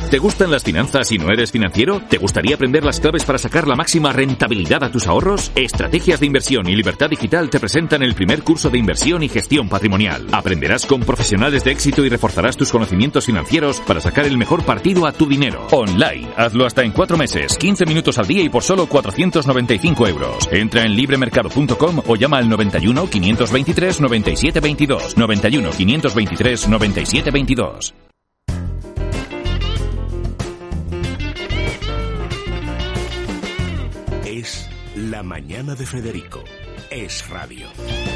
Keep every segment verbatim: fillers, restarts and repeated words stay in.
¿Te gustan las finanzas y no eres financiero? ¿Te gustaría aprender las claves para sacar la máxima rentabilidad a tus ahorros? Estrategias de Inversión y Libertad Digital te presentan el primer curso de inversión y gestión patrimonial. Aprenderás con profesionales de éxito y reforzarás tus conocimientos financieros para sacar el mejor partido a tu dinero. Online. Hazlo hasta en cuatro meses, quince minutos al día y por solo cuatrocientos noventa y cinco euros. Entra en libremercado punto com o llama al noventa y uno, quinientos veintitrés, noventa y siete veintidós. noventa y uno, quinientos veintitrés, noventa y siete veintidós. Es La Mañana de Federico. Es radio.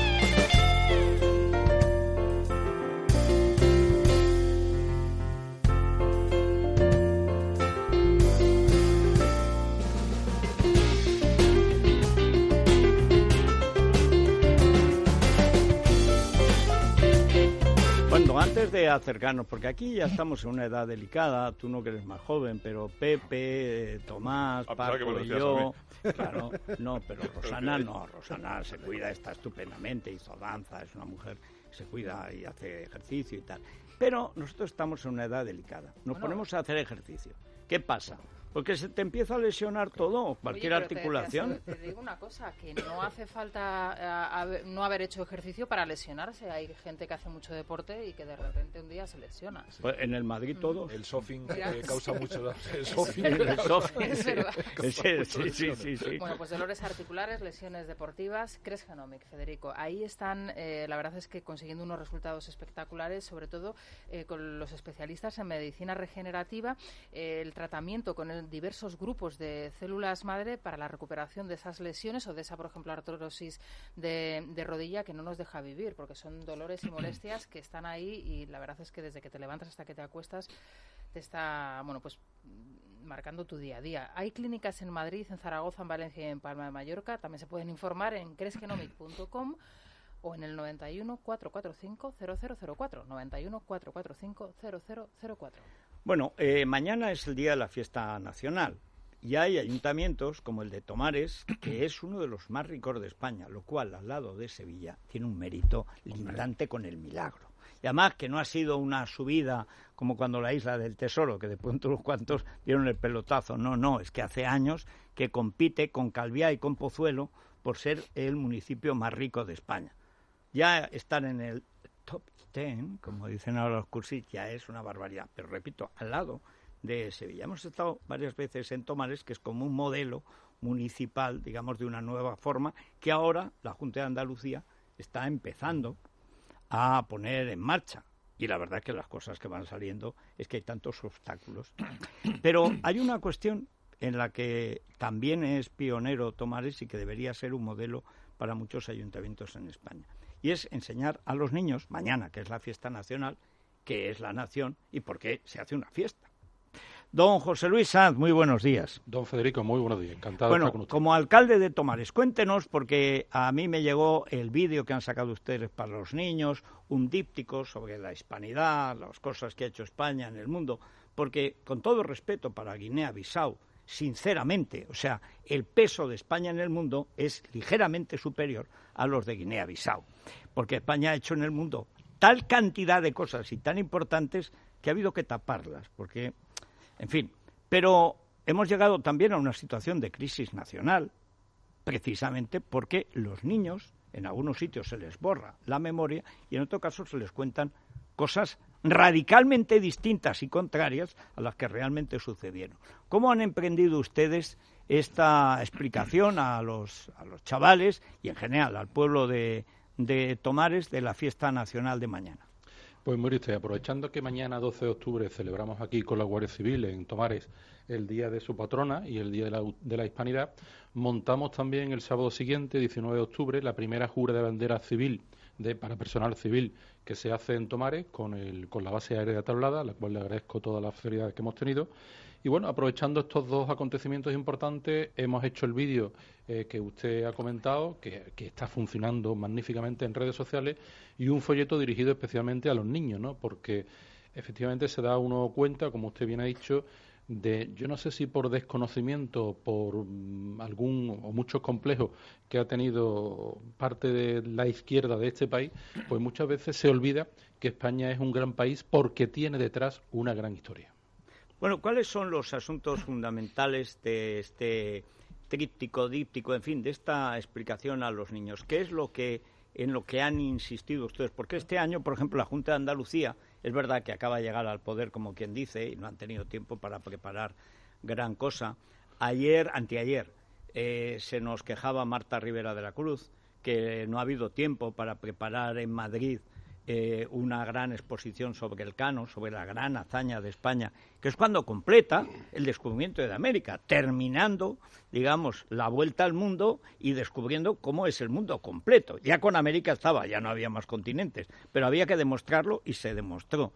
Bueno, antes de acercarnos, porque aquí ya estamos en una edad delicada, tú no que eres más joven, pero Pepe, eh, Tomás, Paco y yo... Claro, no, pero Rosana no, Rosana se cuida, está estupendamente, hizo danza, es una mujer que se cuida y hace ejercicio y tal. Pero nosotros estamos en una edad delicada, nos bueno, ponemos a hacer ejercicio. ¿Qué pasa? Porque se te empieza a lesionar todo, cualquier Oye, articulación. Te, te digo una cosa, que no hace falta a, a, no haber hecho ejercicio para lesionarse. Hay gente que hace mucho deporte y que de repente un día se lesiona. Sí. Pues en el Madrid todos. El sofing eh, causa mucho... El sofing. El sofing, es sí. verdad. Sí, sí, sí, sí, sí. Bueno, pues dolores articulares, lesiones deportivas, Cres Genomic, Federico. Ahí están, eh, la verdad es que consiguiendo unos resultados espectaculares, sobre todo eh, con los especialistas en medicina regenerativa, eh, el tratamiento con el, diversos grupos de células madre para la recuperación de esas lesiones o de esa, por ejemplo, artrosis de, de rodilla que no nos deja vivir, porque son dolores y molestias que están ahí y la verdad es que desde que te levantas hasta que te acuestas te está, bueno, pues marcando tu día a día. Hay clínicas en Madrid, en Zaragoza, en Valencia y en Palma de Mallorca. También se pueden informar en cres genomic punto com o en el noventa y uno, cuatrocientos cuarenta y cinco, cero cero cero cuatro. noventa y uno, cuatrocientos cuarenta y cinco, cero cero cero cuatro. Bueno, eh, mañana es el día de la fiesta nacional. Y hay ayuntamientos como el de Tomares, que es uno de los más ricos de España, lo cual, al lado de Sevilla, tiene un mérito lindante con el milagro. Y además que no ha sido una subida como cuando la Isla del Tesoro, que de pronto unos cuantos dieron el pelotazo. No, no, es que hace años que compite con Calviá y con Pozuelo por ser el municipio más rico de España. Ya estar en el top ten, como dicen ahora los cursis, ya es una barbaridad. Pero repito, al lado de Sevilla. Hemos estado varias veces en Tomares, que es como un modelo municipal, digamos, de una nueva forma, que ahora la Junta de Andalucía está empezando a poner en marcha. Y la verdad es que las cosas que van saliendo es que hay tantos obstáculos. Pero hay una cuestión en la que también es pionero Tomares y que debería ser un modelo para muchos ayuntamientos en España. Y es enseñar a los niños, mañana, que es la fiesta nacional, qué es la nación y por qué se hace una fiesta. Don José Luis Sanz, muy buenos días. Don Federico, muy buenos días, encantado bueno, de estar con usted. Como alcalde de Tomares, cuéntenos, porque a mí me llegó el vídeo que han sacado ustedes para los niños, un díptico sobre la hispanidad, las cosas que ha hecho España en el mundo, porque con todo respeto para Guinea-Bissau, sinceramente, o sea, el peso de España en el mundo es ligeramente superior a los de Guinea-Bissau, porque España ha hecho en el mundo tal cantidad de cosas y tan importantes que ha habido que taparlas, porque... En fin, pero hemos llegado también a una situación de crisis nacional, precisamente porque los niños, en algunos sitios se les borra la memoria y en otros casos se les cuentan cosas radicalmente distintas y contrarias a las que realmente sucedieron. ¿Cómo han emprendido ustedes esta explicación a los, a los chavales y en general al pueblo de, de Tomares de la fiesta nacional de mañana? Pues mire usted, aprovechando que mañana doce de octubre celebramos aquí con la Guardia Civil en Tomares el día de su patrona y el día de la, de la Hispanidad, montamos también el sábado siguiente, diecinueve de octubre, la primera jura de bandera civil de, para personal civil que se hace en Tomares con, el, con la base aérea tablada, a la cual le agradezco todas las felicidades que hemos tenido. Y bueno, aprovechando estos dos acontecimientos importantes, hemos hecho el vídeo eh, que usted ha comentado, que, que está funcionando magníficamente en redes sociales, y un folleto dirigido especialmente a los niños, ¿no? Porque efectivamente se da uno cuenta, como usted bien ha dicho, de, yo no sé si por desconocimiento, por um, algún o muchos complejos que ha tenido parte de la izquierda de este país, pues muchas veces se olvida que España es un gran país porque tiene detrás una gran historia. Bueno, ¿cuáles son los asuntos fundamentales de este tríptico, díptico, en fin, de esta explicación a los niños? ¿Qué es lo que en lo que han insistido ustedes? Porque este año, por ejemplo, la Junta de Andalucía, es verdad que acaba de llegar al poder, como quien dice, y no han tenido tiempo para preparar gran cosa. Ayer, anteayer, eh, se nos quejaba Marta Rivera de la Cruz que no ha habido tiempo para preparar en Madrid eh, una gran exposición sobre el Cano, sobre la gran hazaña de España, que es cuando completa el descubrimiento de América, terminando, digamos, la vuelta al mundo y descubriendo cómo es el mundo completo. Ya con América estaba, ya no había más continentes, pero había que demostrarlo y se demostró.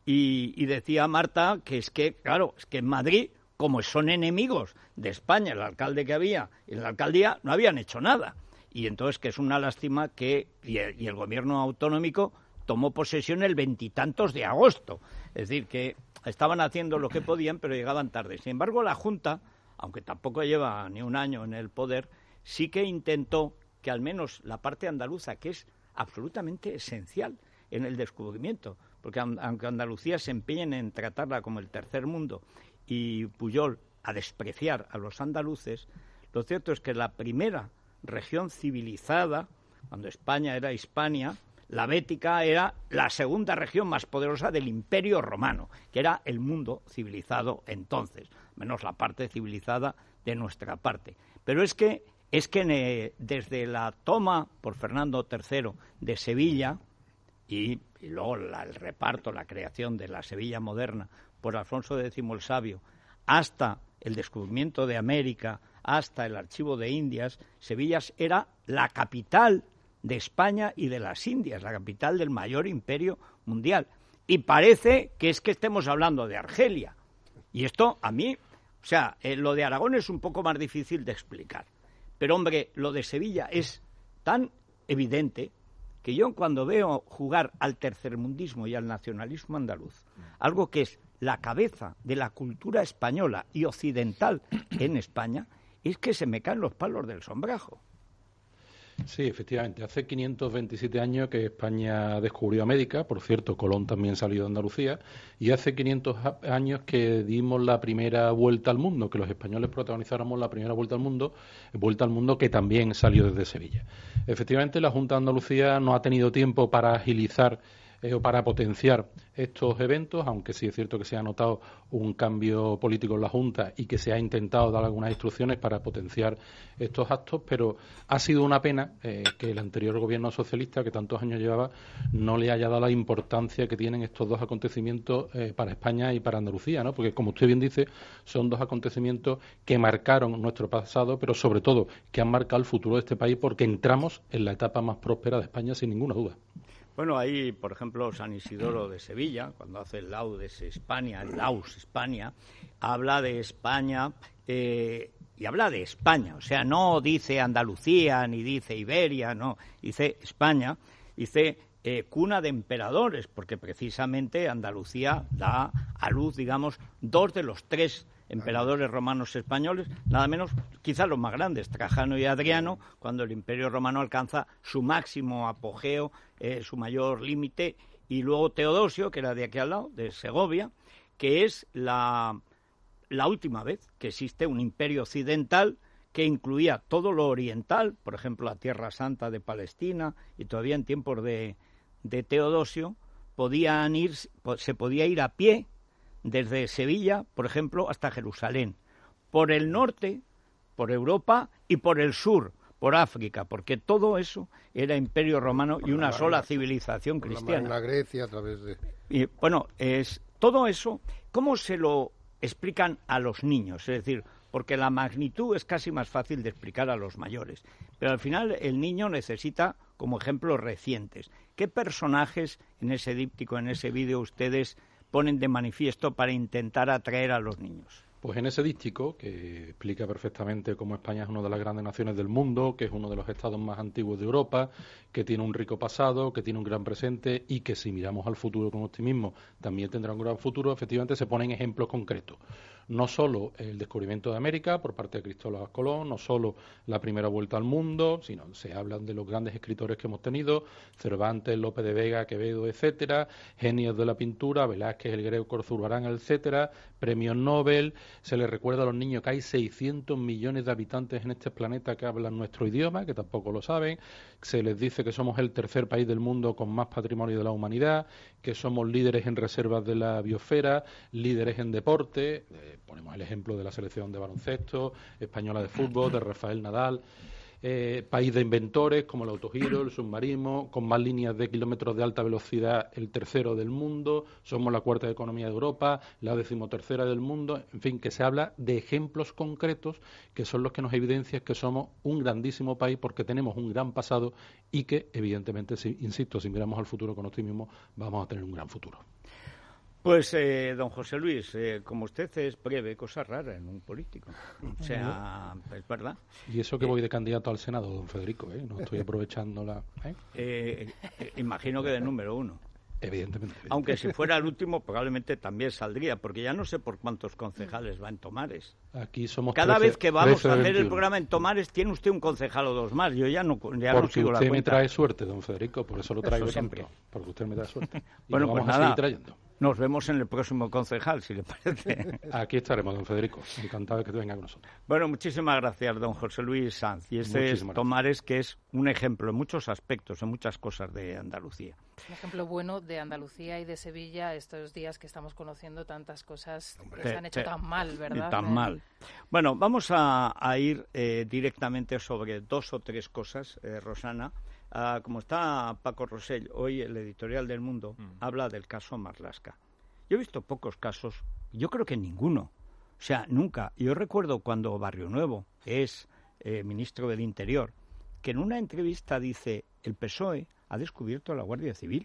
Y, y decía Marta que es que, claro, es que en Madrid, como son enemigos de España, el alcalde que había y la alcaldía, no habían hecho nada. Y entonces que es una lástima que y el, y el gobierno autonómico tomó posesión el veintitantos de agosto. Es decir, que estaban haciendo lo que podían, pero llegaban tarde. Sin embargo, la Junta, aunque tampoco lleva ni un año en el poder, sí que intentó que al menos la parte andaluza, que es absolutamente esencial en el descubrimiento, porque aunque Andalucía se empeñen en tratarla como el tercer mundo y Pujol a despreciar a los andaluces, lo cierto es que la primera región civilizada, cuando España era Hispania, la Bética era la segunda región más poderosa del Imperio Romano, que era el mundo civilizado entonces, menos la parte civilizada de nuestra parte. Pero es que es que eh, desde la toma por Fernando tercero de Sevilla y, y luego la, el reparto, la creación de la Sevilla moderna por Alfonso décimo el Sabio, hasta el descubrimiento de América, hasta el archivo de Indias, Sevilla era la capital de España y de las Indias, la capital del mayor imperio mundial. Y parece que es que estemos hablando de Argelia. Y esto a mí, o sea, eh, lo de Aragón es un poco más difícil de explicar. Pero, hombre, lo de Sevilla es tan evidente que yo cuando veo jugar al tercermundismo y al nacionalismo andaluz, algo que es la cabeza de la cultura española y occidental en España, es que se me caen los palos del sombrajo. Sí, efectivamente. Hace quinientos veintisiete años que España descubrió América. Por cierto, Colón también salió de Andalucía. Y hace quinientos años que dimos la primera vuelta al mundo, que los españoles protagonizáramos la primera vuelta al mundo, vuelta al mundo que también salió desde Sevilla. Efectivamente, la Junta de Andalucía no ha tenido tiempo para agilizar eh, o para potenciar estos eventos, aunque sí es cierto que se ha notado un cambio político en la Junta y que se ha intentado dar algunas instrucciones para potenciar estos actos, pero ha sido una pena eh, que el anterior gobierno socialista, que tantos años llevaba, no le haya dado la importancia que tienen estos dos acontecimientos eh, para España y para Andalucía, ¿no? Porque, como usted bien dice, son dos acontecimientos que marcaron nuestro pasado, pero sobre todo que han marcado el futuro de este país, porque entramos en la etapa más próspera de España, sin ninguna duda. Bueno, ahí, por ejemplo, San Isidoro de Sevilla, cuando hace el Laudes España, el Laus España, habla de España eh, y habla de España. O sea, no dice Andalucía ni dice Iberia, no, dice España, dice eh, cuna de emperadores, porque precisamente Andalucía da a luz, digamos, dos de los tres emperadores romanos españoles, nada menos, quizás los más grandes, Trajano y Adriano, cuando el Imperio Romano alcanza su máximo apogeo, eh, su mayor límite, y luego Teodosio, que era de aquí al lado, de Segovia, que es la, la última vez que existe un imperio occidental que incluía todo lo oriental, por ejemplo, la Tierra Santa de Palestina, y todavía en tiempos de, de Teodosio, podían ir, se podía ir a pie desde Sevilla, por ejemplo, hasta Jerusalén, por el norte, por Europa y por el sur, por África, porque todo eso era Imperio Romano y una sola civilización cristiana. La Grecia a través de... Y bueno, es todo eso, ¿cómo se lo explican a los niños? Es decir, porque la magnitud es casi más fácil de explicar a los mayores, pero al final el niño necesita como ejemplos recientes. ¿Qué personajes en ese díptico, en ese vídeo ustedes ponen de manifiesto para intentar atraer a los niños? Pues en ese díptico, que explica perfectamente cómo España es una de las grandes naciones del mundo, que es uno de los estados más antiguos de Europa, que tiene un rico pasado, que tiene un gran presente y que si miramos al futuro con optimismo también tendrá un gran futuro, efectivamente se ponen ejemplos concretos. No solo el descubrimiento de América por parte de Cristóbal Colón, no solo la primera vuelta al mundo, sino se hablan de los grandes escritores que hemos tenido, Cervantes, Lope de Vega, Quevedo, etcétera, genios de la pintura, Velázquez, el Greco, Zurbarán, etcétera, premios Nobel. Se les recuerda a los niños que hay seiscientos millones de habitantes en este planeta que hablan nuestro idioma, que tampoco lo saben. Se les dice que somos el tercer país del mundo con más patrimonio de la humanidad, que somos líderes en reservas de la biosfera, líderes en deporte. Eh, ponemos el ejemplo de la selección de baloncesto, española de fútbol, de Rafael Nadal. Eh, país de inventores como el autogiro, el submarino, con más líneas de kilómetros de alta velocidad, el tercero del mundo. Somos la cuarta economía de Europa, la decimotercera del mundo. En fin, que se habla de ejemplos concretos que son los que nos evidencian que somos un grandísimo país porque tenemos un gran pasado y que, evidentemente, si, insisto, si miramos al futuro con optimismo, vamos a tener un gran futuro. Pues, eh, don José Luis, eh, como usted es breve, cosa rara en un político. O sea, es verdad. Y eso que eh, voy de candidato al Senado, don Federico, ¿eh? No estoy aprovechando la... ¿eh? Eh, eh, imagino que de número uno. Evidentemente, evidentemente. Aunque si fuera el último, probablemente también saldría, porque ya no sé por cuántos concejales va en Tomares. Aquí somos Cada trece, vez que vamos trece, a hacer veintiuno. El programa en Tomares, tiene usted un concejal o dos más. Yo ya no, ya porque no sigo la usted cuenta. me trae suerte, don Federico, por eso lo traigo eso siempre. tanto, porque usted me trae suerte. Y Bueno, lo pues vamos nada, a seguir trayendo. Nos vemos en el próximo concejal, si le parece. Aquí estaremos, don Federico. Encantado de que venga con nosotros. Bueno, muchísimas gracias, don José Luis Sanz. Y este Muchísimas es Tomares, que es un ejemplo en muchos aspectos, en muchas cosas de Andalucía. Un ejemplo bueno de Andalucía y de Sevilla estos días que estamos conociendo tantas cosas Hombre, que se han hecho te, tan mal, ¿verdad? Tan eh, mal. Bueno, vamos a, a ir eh, directamente sobre dos o tres cosas, eh, Rosana. Uh, como está Paco Rosell, hoy el editorial del Mundo mm. habla del caso Marlaska. Yo he visto pocos casos, yo creo que ninguno. O sea, nunca. Yo recuerdo cuando Barrio Nuevo es eh, ministro del Interior, que en una entrevista dice, el P S O E ha descubierto a la Guardia Civil.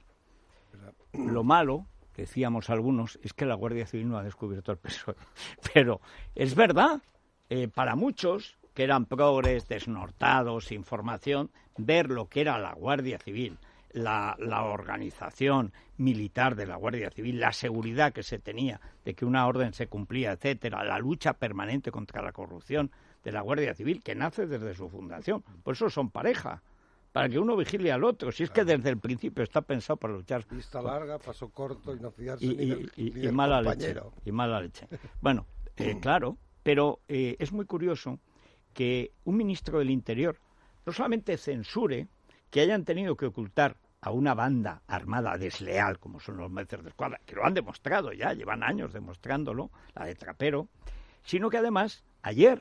Lo malo, decíamos algunos, es que la Guardia Civil no ha descubierto al P S O E. Pero es verdad, eh, para muchos que eran progres, desnortados, sin formación, ver lo que era la Guardia Civil, la, la organización militar de la Guardia Civil, la seguridad que se tenía de que una orden se cumplía, etcétera, la lucha permanente contra la corrupción de la Guardia Civil, que nace desde su fundación. Por eso son pareja, para que uno vigile al otro. Si es que desde el principio está pensado para luchar. Vista larga, paso corto y no fiarse y, ni y, del, y, ni y del mala compañero. leche. Y mala leche. Bueno, eh, claro, pero eh, es muy curioso que un ministro del Interior no solamente censure que hayan tenido que ocultar a una banda armada desleal, como son los Mozos de Escuadra, que lo han demostrado ya, llevan años demostrándolo, la de Trapero, sino que además ayer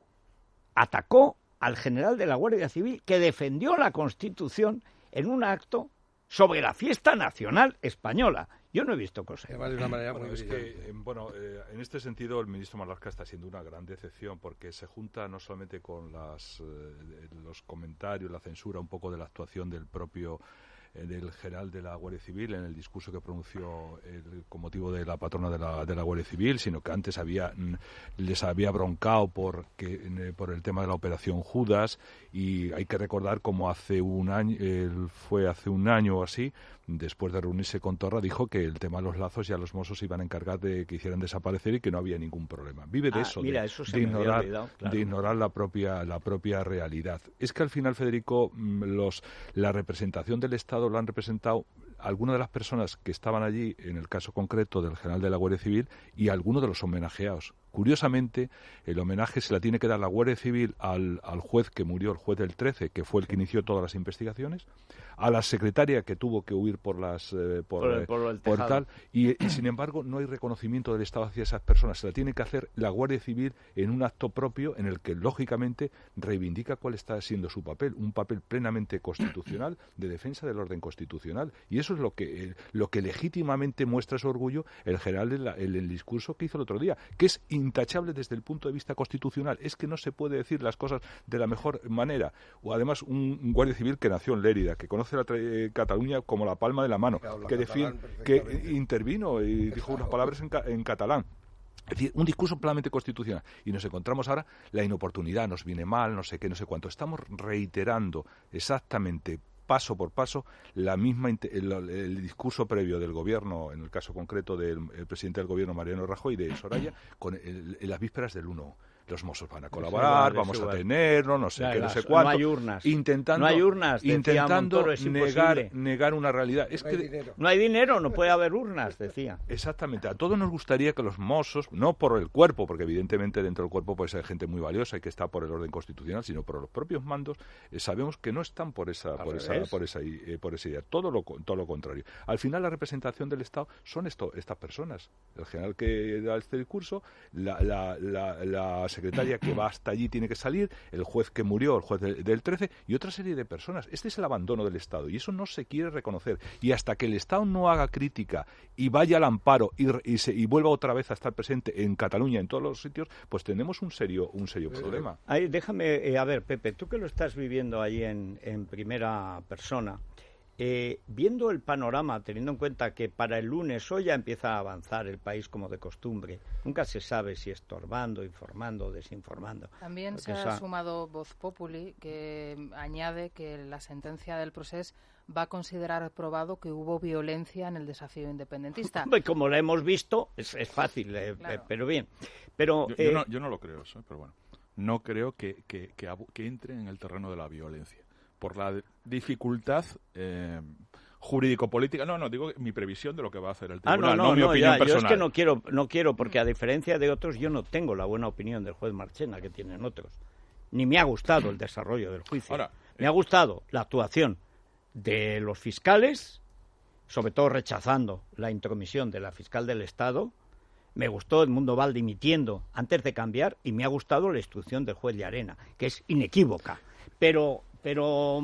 atacó al general de la Guardia Civil que defendió la Constitución en un acto sobre la fiesta nacional española. Yo no he visto cosas. De una manera bueno, muy es brillante. que, bueno, eh, en este sentido el ministro Marlaska está siendo una gran decepción porque se junta no solamente con las, eh, los comentarios, la censura un poco de la actuación del propio del general de la Guardia Civil en el discurso que pronunció el, con motivo de la patrona de la, de la Guardia Civil, sino que antes había les había broncado por, que, por el tema de la operación Judas, y hay que recordar como hace un año, eh, fue hace un año o así, después de reunirse con Torra, dijo que el tema de los lazos ya los Mossos iban a encargar de que hicieran desaparecer y que no había ningún problema. Vive de ah, eso, mira, de, eso se de me ignorar, había olvidado, claro. de ignorar la propia, la propia realidad. Es que al final, Federico, los, la representación del Estado lo han representado algunas de las personas que estaban allí, en el caso concreto del general de la Guardia Civil, y algunos de los homenajeados. Curiosamente, el homenaje se la tiene que dar la Guardia Civil al, al juez que murió, el juez del trece, que fue el que inició todas las investigaciones, a la secretaria que tuvo que huir por las eh, por, por, el, por, el por tal, y, y sin embargo no hay reconocimiento del Estado hacia esas personas. Se la tiene que hacer la Guardia Civil en un acto propio en el que, lógicamente, reivindica cuál está siendo su papel, un papel plenamente constitucional de defensa del orden constitucional. Y eso es lo que eh, lo que legítimamente muestra su orgullo el general en, la, en el discurso que hizo el otro día, que es intachable desde el punto de vista constitucional. Es que no se puede decir las cosas de la mejor manera. O además un, un guardia civil que nació en Lérida, que conoce la eh, Cataluña como la palma de la mano, que, catalán, que intervino y dijo unas palabras en, en catalán. Es decir, un discurso plenamente constitucional. Y nos encontramos ahora la inoportunidad, nos viene mal, no sé qué, no sé cuánto. Estamos reiterando exactamente paso por paso la misma el, el discurso previo del gobierno, en el caso concreto del el presidente del gobierno Mariano Rajoy y de Soraya, con el, en las vísperas del uno. Los Mossos van a colaborar, igual, vamos a tenerlo, no sé ya, qué, ya, no sé cuánto. No hay urnas. Intentando, no hay urnas, intentando Montoro, es negar, negar una realidad. Es no que hay dinero. No hay dinero, no puede haber urnas, decía. Exactamente. A todos nos gustaría que los Mossos, no por el cuerpo, porque evidentemente dentro del cuerpo puede ser gente muy valiosa y que está por el orden constitucional, sino por los propios mandos, eh, sabemos que no están por esa, por esa, por esa, eh, por esa idea. Todo lo, todo lo contrario. Al final la representación del Estado son esto, estas personas. El general que da este discurso, la, la, la, la secretaria que va hasta allí tiene que salir, el juez que murió, el juez de, del trece, y otra serie de personas. Este es el abandono del Estado, y eso no se quiere reconocer. Y hasta que el Estado no haga crítica y vaya al amparo y, y, se, y vuelva otra vez a estar presente en Cataluña, en todos los sitios, pues tenemos un serio un serio problema. Ahí, déjame, eh, a ver, Pepe, tú que lo estás viviendo allí en, en primera persona, Eh, viendo el panorama, teniendo en cuenta que para el lunes hoy ya empieza a avanzar el país como de costumbre, nunca se sabe si estorbando, informando o desinformando. También se ha esa... sumado Voz Populi, que añade que la sentencia del procés va a considerar probado que hubo violencia en el desafío independentista. Como lo hemos visto, es, es fácil, eh, claro. eh, pero bien. Pero, yo, eh... yo, no, yo no lo creo eso, pero bueno, no creo que, que, que, que entre en el terreno de la violencia. Por la dificultad eh, jurídico-política. No, no, digo mi previsión de lo que va a hacer el tribunal, ah, no, no, no, no mi no, opinión ya, personal. Yo es que no quiero, no quiero, porque a diferencia de otros, yo no tengo la buena opinión del juez Marchena que tienen otros. Ni me ha gustado el desarrollo del juicio. Ahora, me eh... ha gustado la actuación de los fiscales, sobre todo rechazando la intromisión de la fiscal del Estado. Me gustó Edmundo Val dimitiendo antes de cambiar, y me ha gustado la instrucción del juez Llarena, que es inequívoca. Pero... pero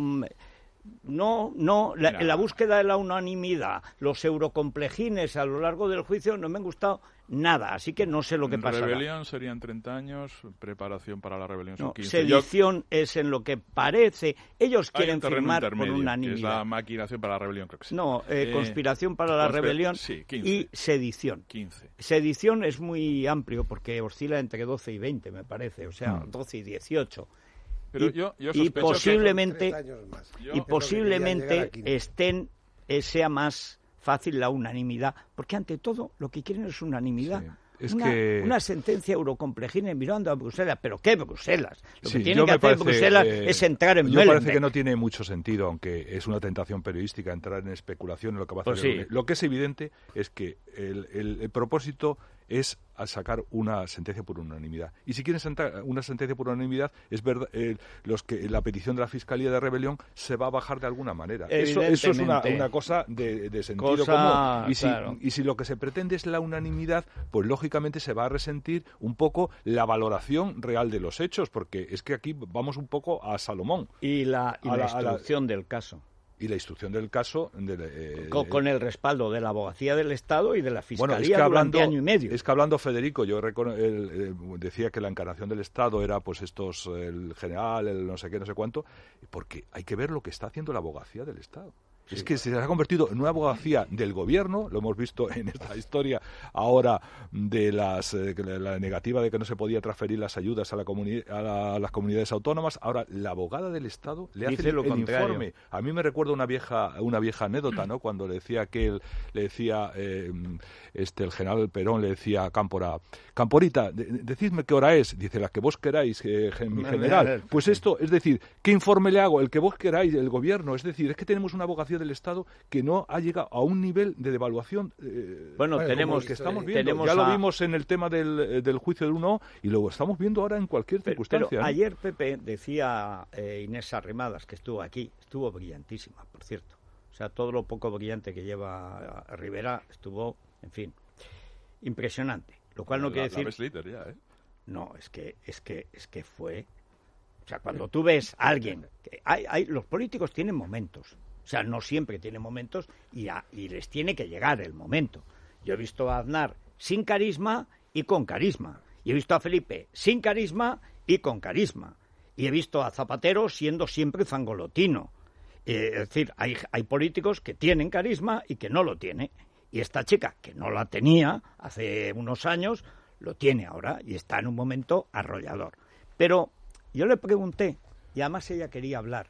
No, no, la, la búsqueda de la unanimidad, los eurocomplejines a lo largo del juicio no me han gustado nada, así que no sé lo que pasa. Rebelión serían treinta años, preparación para la rebelión son no, quince. Sedición Yo... es en lo que parece, ellos quieren firmar por unanimidad. Que es la maquinación para la rebelión, creo que sí. No, eh, eh, conspiración para la conspir... rebelión sí, quince. Y sedición. quince. Sedición es muy amplio porque oscila entre doce y veinte, me parece, o sea, mm. doce y dieciocho. Pero y, yo, yo y posiblemente, yo, y posiblemente estén eh, sea más fácil la unanimidad, porque ante todo lo que quieren es unanimidad. Sí. Es una, que... una sentencia eurocomplejina mirando a Bruselas. ¿Pero qué Bruselas? Lo sí, que tiene que hacer parece, Bruselas eh, es entrar en Me Melenbeek. parece que no tiene mucho sentido, aunque es una tentación periodística entrar en especulación en lo que va a hacer. Pues sí. Lo que es evidente es que el, el, el propósito es a sacar una sentencia por unanimidad. Y si quieren sentar una sentencia por unanimidad, es verdad, eh, los que la petición de la Fiscalía de Rebelión se va a bajar de alguna manera. Eso, eso es una, una cosa de, de sentido cosa, común. Y si, claro. y si lo que se pretende es la unanimidad, pues lógicamente se va a resentir un poco la valoración real de los hechos, porque es que aquí vamos un poco a Salomón. Y la, y a la la instrucción la, del caso. Y la instrucción del caso... De, eh, con, con el respaldo de la Abogacía del Estado y de la Fiscalía bueno, es que hablando, durante año y medio. Es que hablando, Federico, yo recono- el, el, decía que la encarnación del Estado era pues estos, el general, el no sé qué, no sé cuánto, porque hay que ver lo que está haciendo la Abogacía del Estado. Sí, es que se ha convertido en una abogacía del gobierno, lo hemos visto en esta historia ahora de las eh, la negativa de que no se podía transferir las ayudas a, la comuni- a, la, a las comunidades autónomas. Ahora la abogada del Estado le hace el, el informe. A mí me recuerda una vieja una vieja anécdota, ¿no? Cuando le decía que él, le decía eh, este el general Perón le decía a Cámpora, Camporita, de, decidme qué hora es. Dice, la que vos queráis, eh, mi general. Pues esto, es decir, ¿qué informe le hago? El que vos queráis, el gobierno. Es decir, es que tenemos una abogacía del Estado que no ha llegado a un nivel de devaluación eh, bueno, bueno tenemos que estamos viendo. Tenemos ya a... lo vimos en el tema del, del juicio del uno y lo estamos viendo ahora en cualquier pero, circunstancia. Pero ¿no? ayer, Pepe, decía eh, Inés Arrimadas, que estuvo aquí, estuvo brillantísima, por cierto. O sea, todo lo poco brillante que lleva Rivera estuvo, en fin, impresionante. Lo cual no la, quiere decir... La ves líder ya, ¿eh? No, es que, es que, es que fue... O sea, cuando tú ves a alguien... Que hay, hay, los políticos tienen momentos. O sea, no siempre tienen momentos y, a, y les tiene que llegar el momento. Yo he visto a Aznar sin carisma y con carisma. Y he visto a Felipe sin carisma y con carisma. Y he visto a Zapatero siendo siempre zangolotino. Eh, es decir, hay, hay políticos que tienen carisma y que no lo tienen. Y esta chica, que no la tenía hace unos años, lo tiene ahora y está en un momento arrollador. Pero yo le pregunté, y además ella quería hablar,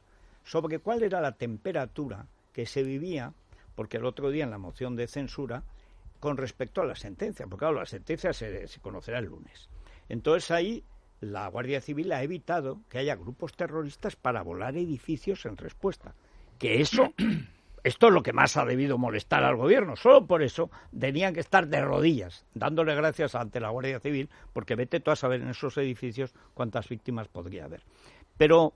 sobre cuál era la temperatura que se vivía, porque el otro día en la moción de censura, con respecto a la sentencia, porque claro, la sentencia se, se conocerá el lunes. Entonces ahí la Guardia Civil ha evitado que haya grupos terroristas para volar edificios en respuesta. Que eso, esto es lo que más ha debido molestar al gobierno. Solo por eso tenían que estar de rodillas, dándole gracias ante la Guardia Civil, porque vete tú a saber en esos edificios cuántas víctimas podría haber. Pero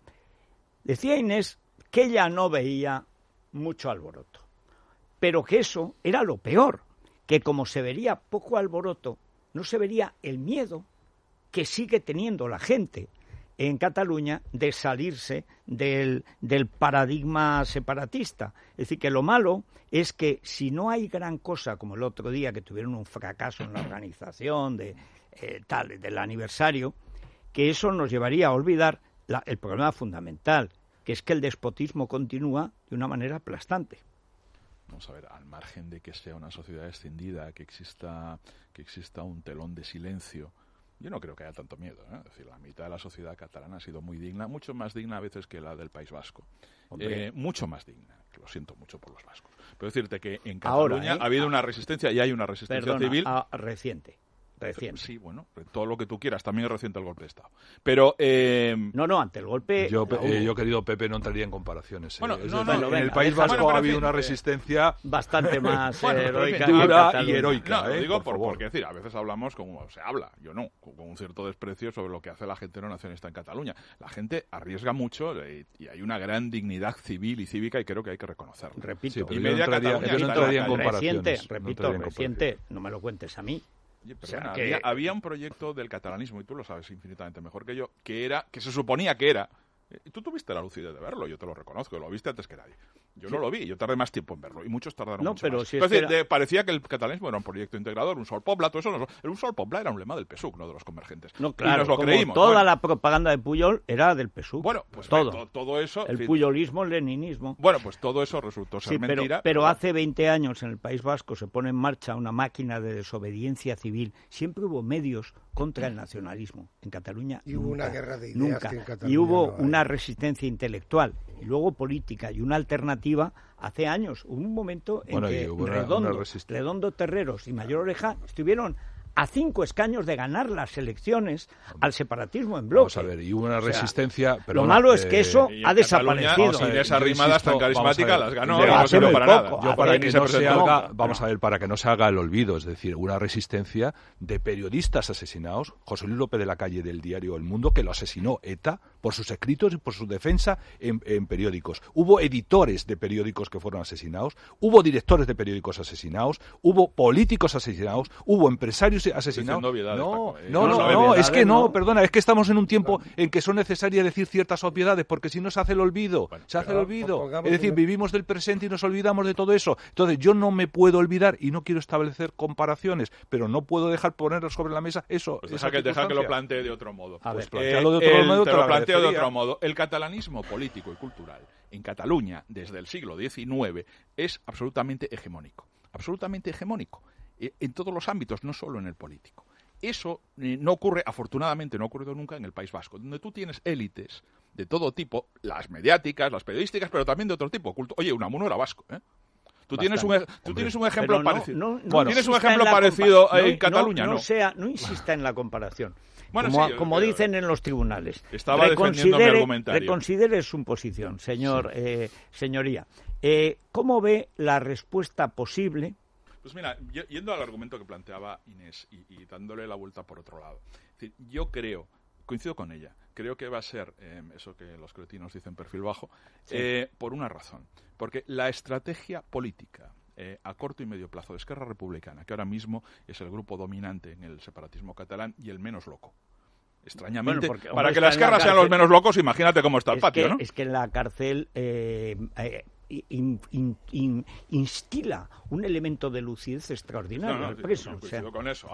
decía Inés que ella no veía mucho alboroto, pero que eso era lo peor, que como se vería poco alboroto, no se vería el miedo que sigue teniendo la gente en Cataluña de salirse del, del paradigma separatista. Es decir, que lo malo es que si no hay gran cosa, como el otro día que tuvieron un fracaso en la organización de eh, tal del aniversario, que eso nos llevaría a olvidar la, el problema fundamental, que es que el despotismo continúa de una manera aplastante. Vamos a ver, al margen de que sea una sociedad extendida, que exista, que exista un telón de silencio, yo no creo que haya tanto miedo, ¿eh? Es decir, la mitad de la sociedad catalana ha sido muy digna, mucho más digna a veces que la del País Vasco. Eh, mucho más digna, que lo siento mucho por los vascos. Pero decirte que en Cataluña Ahora, ¿eh? ha habido una resistencia y hay una resistencia Perdona, civil. A, reciente. Reciente. Sí, bueno, todo lo que tú quieras, también es reciente el golpe de Estado. Pero eh... no, no, ante el golpe. Yo, eh, yo querido Pepe, no entraría en comparaciones. Bueno, eh. no, decir, no, en venga, el País venga, Vasco bueno, ha habido una eh, resistencia bastante más bueno, heroica, dura y heroica. No, lo eh, digo por, por, porque decir, a veces hablamos como se habla, yo no, con un cierto desprecio sobre lo que hace la gente no nacionalista en Cataluña. La gente arriesga mucho y, y hay una gran dignidad civil y cívica y creo que hay que reconocerlo. Repito, sí, pero y yo media no entraría, Cataluña yo no entraría en reciente, comparaciones. repito, no en reciente, no me lo cuentes a mí. Oye, O sea, perdona, que- había, había un proyecto del catalanismo, y tú lo sabes infinitamente mejor que yo, que era, que se suponía que era, y tú tuviste la lucidez de verlo, yo te lo reconozco, lo viste antes que nadie. Yo no lo vi, yo tardé más tiempo en verlo, y muchos tardaron No, mucho pero más. si Es es decir, que era- de- parecía que el catalanismo era un proyecto integrador, un sol pobla, todo eso no, un sol pobla era un lema del P S U C, no de los convergentes. No, y claro, nos lo como creímos. toda Bueno, la propaganda de Pujol era del P S U V. bueno, pues todo. to- todo eso... en El fin, puyolismo, el leninismo. bueno, pues todo eso resultó ser Sí, pero, mentira. pero hace veinte años en el País Vasco se pone en marcha una máquina de desobediencia civil. Siempre hubo medios contra el nacionalismo. En Cataluña Y hubo nunca, una guerra de ideas nunca. que en Cataluña Y hubo no hay. una resistencia intelectual y luego política y una alternativa hace años. Hubo un momento en Bueno, y que hubo una- Redondo, una resist- Redondo Terreros y Mayor Oreja estuvieron a cinco escaños de ganar las elecciones al separatismo en bloque. Vamos a ver, y hubo una O sea, resistencia... lo perdona, malo es que eh, eso y en ha desaparecido. Cataluña, Vamos a ver, Inés yo Arrimadas insisto, tan vamos a carismática ver, las ganó yo y no hace sirvió muy para poco, nada. Yo hace- para Ni que se no se presentó. haga, vamos a ver, para que no se haga el olvido, es decir, una resistencia de periodistas asesinados, José Luis López de la Calle del diario El Mundo, que lo asesinó ETA por sus escritos y por su defensa en, en periódicos. Hubo editores de periódicos que fueron asesinados, hubo directores de periódicos asesinados, hubo políticos asesinados, hubo empresarios asesinados. Diciendo obviedades, No, Paco, eh. no, No, no, no, no, obviedades es que no, no. perdona, es que estamos en un tiempo en que son necesarias decir ciertas obviedades, porque si no se hace el olvido, Bueno, se hace el pero olvido. pongamos Es decir, un- vivimos del presente y nos olvidamos de todo eso. Entonces, yo no me puedo olvidar y no quiero establecer comparaciones, pero no puedo dejar poner sobre la mesa eso. Pues esa deja que, deja que lo circunstancia. plantee de otro modo. A ver, Eh, plantéalo de otro el- modo, te te lo lo planteo de agradecería. otro modo. El catalanismo político y cultural en Cataluña desde el siglo diecinueve es absolutamente hegemónico. Absolutamente hegemónico. eh, En todos los ámbitos, no solo en el político. Eso eh, no ocurre, afortunadamente no ha ocurrido nunca en el País Vasco, donde tú tienes élites de todo tipo, las mediáticas, las periodísticas, pero también de otro tipo. Culto. Oye, Unamuno era vasco, ¿eh? Tú tienes, un, ej- tú tienes un ejemplo Pero no- parecido. no- no Bueno, ¿Tienes un insista ejemplo en la parecido compa- en no- Cataluña? No, No. no sea, no insista en la comparación. Bueno, como sí, como yo- dicen en los tribunales. Estaba defendiendo mi argumentario. Reconsidere su posición, señor, eh, señoría. Eh, ¿Cómo ve la respuesta posible? Pues mira, y- yendo al argumento que planteaba Inés y, y dándole la vuelta por otro lado. Es decir, yo creo, coincido con ella, creo que va a ser eh, eso que los cretinos dicen perfil bajo, eh, por una razón. Porque la estrategia política eh, a corto y medio plazo de Esquerra Republicana, que ahora mismo es el grupo dominante en el separatismo catalán y el menos loco. Extrañamente, Bueno, porque, para hombre, que la está en la Esquerra sean los cárcel. menos locos, imagínate cómo está el Es patio, que, ¿no? es que en la cárcel eh, eh, in- in- in- instila un elemento de lucidez extraordinario No, no, al sí, preso. yo o sea, coincido con eso. Ahora,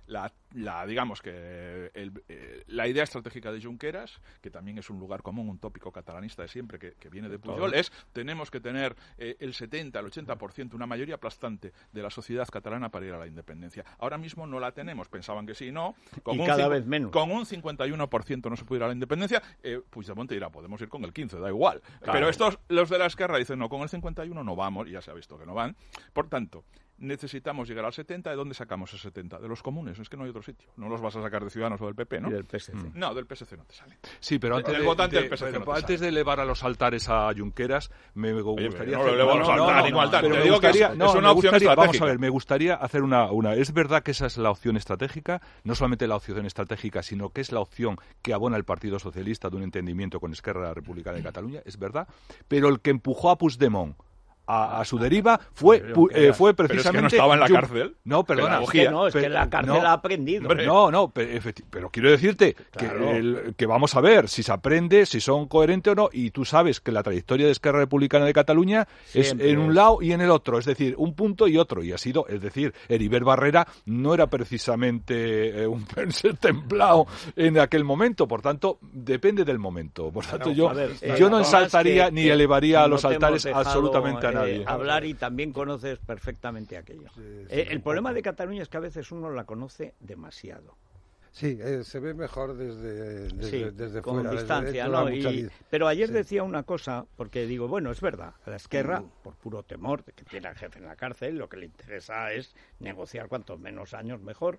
la, la digamos que el, eh, la idea estratégica de Junqueras, que también es un lugar común, un tópico catalanista de siempre, que, que viene de Pujol, es tenemos que tener eh, el setenta, el ochenta por ciento, una mayoría aplastante de la sociedad catalana para ir a la independencia. Ahora mismo no la tenemos, pensaban que sí, no. Con y un cada cincu- vez menos. Con un cincuenta y uno por ciento no se puede ir a la independencia, eh, Puigdemont dirá, podemos ir con el quince, da igual. Claro. Pero estos, los de la Esquerra, dicen, no, con el cincuenta y uno no vamos, y ya se ha visto que no van. Por tanto, necesitamos llegar al setenta. ¿De dónde sacamos el setenta? De los comunes, es que no hay otro sitio. No los vas a sacar de Ciudadanos o del P P, ¿no? Y del P S C. Mm. No, del P S C no te sale. Sí, pero antes, El de, votante de- del P S C bueno, no te antes sale. de elevar a los altares a Junqueras, me Oye, gustaría no lo hacer- elevo a los altares, no, ningún no, altar. pero Te me digo que es- gustaría- es no, una me opción gustaría- Vamos a estratégica. ver, me gustaría hacer una, una. Es verdad que esa es la opción estratégica, no solamente la opción estratégica, sino que es la opción que abona el Partido Socialista de un entendimiento con Esquerra Republicana de Cataluña, es verdad, pero el que empujó a Puigdemont a, a su deriva fue, Pero, pu- eh, fue Pero es que precisamente... no estaba en la Jun- cárcel. No, perdona. Es que no, es que Pero- la cárcel no, ha aprendido. hombre. No, no, pero, efecti- pero quiero decirte Claro. que, el- que vamos a ver si se aprende, si son coherentes o no, y tú sabes que la trayectoria de Esquerra Republicana de Cataluña Siempre es en un es. lado y en el otro, es decir, un punto y otro, y ha sido, es decir, Heribert Barrera no era precisamente eh, un ser templado en aquel momento, por tanto, depende del momento. Por tanto, No, yo, a ver, eh, yo no además ensalzaría que- ni que elevaría a no los te hemos altares dejado, absolutamente a eh, nadie. hablar y también conoces perfectamente aquello. Sí, sí, Eh, el un problema poco. de Cataluña es que a veces uno la conoce demasiado. Sí, eh, se ve mejor desde, desde, Sí, desde con fuera. desde distancia, dentro ¿no? da mucha Y- di- pero ayer sí. decía una cosa, porque digo, bueno, es verdad, a la Esquerra, por puro temor de que tiene al jefe en la cárcel, lo que le interesa es negociar cuantos menos años mejor.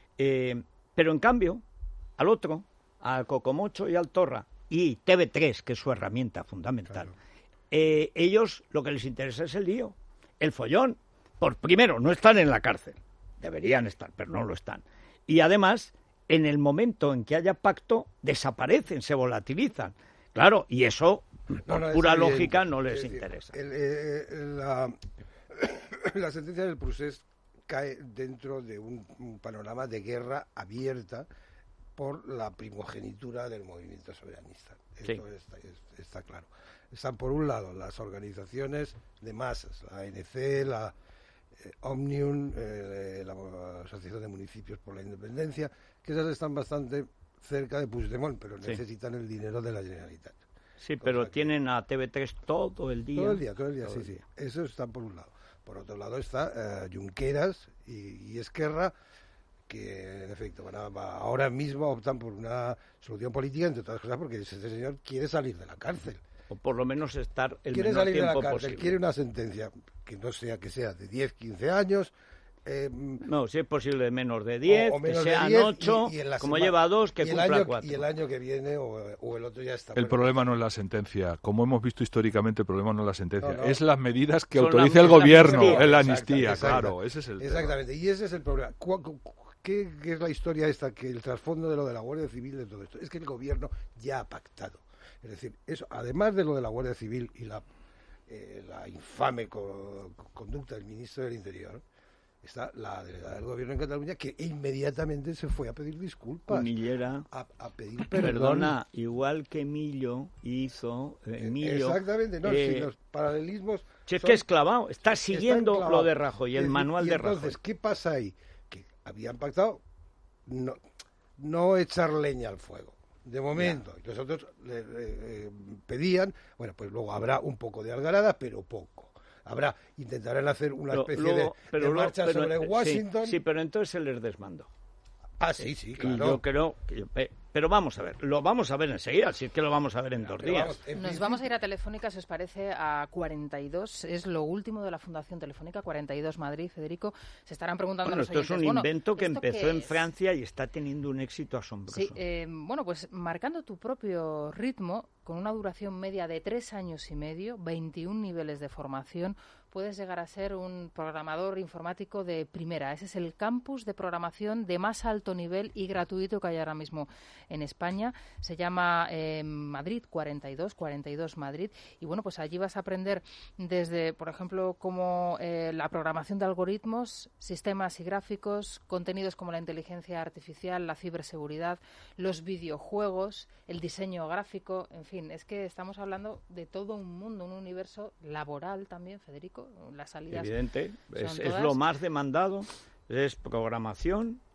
Eh, pero en cambio, al otro, al Cocomocho y al Torra, y T V tres, que es su herramienta fundamental, Claro. eh, ellos lo que les interesa es el lío, el follón. Por primero, no están en la cárcel. Deberían estar, pero no lo están. Y además, en el momento en que haya pacto, desaparecen, se volatilizan. Claro, y eso, por No, no, es pura evidente. lógica, no les Es decir, interesa. el, eh, la, la sentencia del procés cae dentro de un, un panorama de guerra abierta por la primogenitura del movimiento soberanista. Sí. Esto está, es- está claro. Están por un lado las organizaciones de masas, la A N C, la eh, Omnium, eh, la Asociación de Municipios por la Independencia, que esas están bastante cerca de Puigdemont, pero Sí. necesitan el dinero de la Generalitat. Sí, pero cosa que- tienen a T V tres todo el día. Todo el día, todo el día, Todo sí, el sí. día. Eso está por un lado. Por otro lado está eh, Junqueras y, y Esquerra, que en efecto van a- va- ahora mismo optan por una solución política, entre otras cosas porque este señor quiere salir de la cárcel. O por lo menos estar el quiere menor salir de la tiempo cárcel, posible. quiere una sentencia que no sea que sea de diez, quince años. eh, No, si es posible de menos de diez, o- o menos que de sean diez, ocho, y- y en la como sema- lleva dos, que y el cumpla año, cuatro. Y el año que viene o, o el otro ya está. El Bueno, problema no es la sentencia. Como hemos visto históricamente, el problema no es la sentencia. No, no. Es las medidas que Son autoriza la- el es la gobierno. amnistía. Es la Exacto, amnistía, exacto. claro. Ese es el tema. Exactamente, y ese es el problema. ¿Cuál- cu- ¿Qué, qué es la historia esta? Que el trasfondo de lo de la Guardia Civil de todo esto es que el gobierno ya ha pactado. Es decir, eso, además de lo de la Guardia Civil y la, eh, la infame co- conducta del ministro del Interior, está la delegada del gobierno en Cataluña que inmediatamente se fue a pedir disculpas. Millera. A, a pedir perdón. Perdona, igual que Millo hizo, eh, Eh, Millo, Exactamente, no, eh, si los paralelismos. si es son- que es clavado, está siguiendo está enclavado. lo de Rajoy, el Es decir, manual y de entonces, Rajoy. ¿qué pasa ahí? Que habían pactado no, no echar leña al fuego. De momento, y los otros le, le, eh, pedían, bueno, pues luego habrá un poco de algarada, pero poco. Habrá, intentarán hacer una Pero especie luego- de, pero de luego- marcha pero, sobre eh, sí, Washington. Sí, pero entonces se les desmandó. Ah, sí, sí, Y claro. yo creo que, eh, pero vamos a ver, lo vamos a ver enseguida, si es que lo vamos a ver en dos Pero días. vamos, en Nos principio- vamos a ir a Telefónica, si os parece, a cuarenta y dos. Es lo último de la Fundación Telefónica, cuarenta y dos Madrid. Federico, se estarán preguntando Bueno, los esto es un oyentes, bueno, invento que ¿esto empezó qué en es? Francia y está teniendo un éxito asombroso. Sí, eh, bueno, pues marcando tu propio ritmo, con una duración media de tres años y medio, veintiún niveles de formación, puedes llegar a ser un programador informático de primera. Ese es el campus de programación de más alto nivel y gratuito que hay ahora mismo en España. Se llama eh, Madrid cuarenta y dos, cuarenta y dos Madrid. Y bueno, pues allí vas a aprender desde, por ejemplo, como eh, la programación de algoritmos, sistemas y gráficos, contenidos como la inteligencia artificial, la ciberseguridad, los videojuegos, el diseño gráfico, en fin, es que estamos hablando de todo un mundo, un universo laboral también, Federico. Las salidas Evidente, es, son es todas. lo más demandado, es programación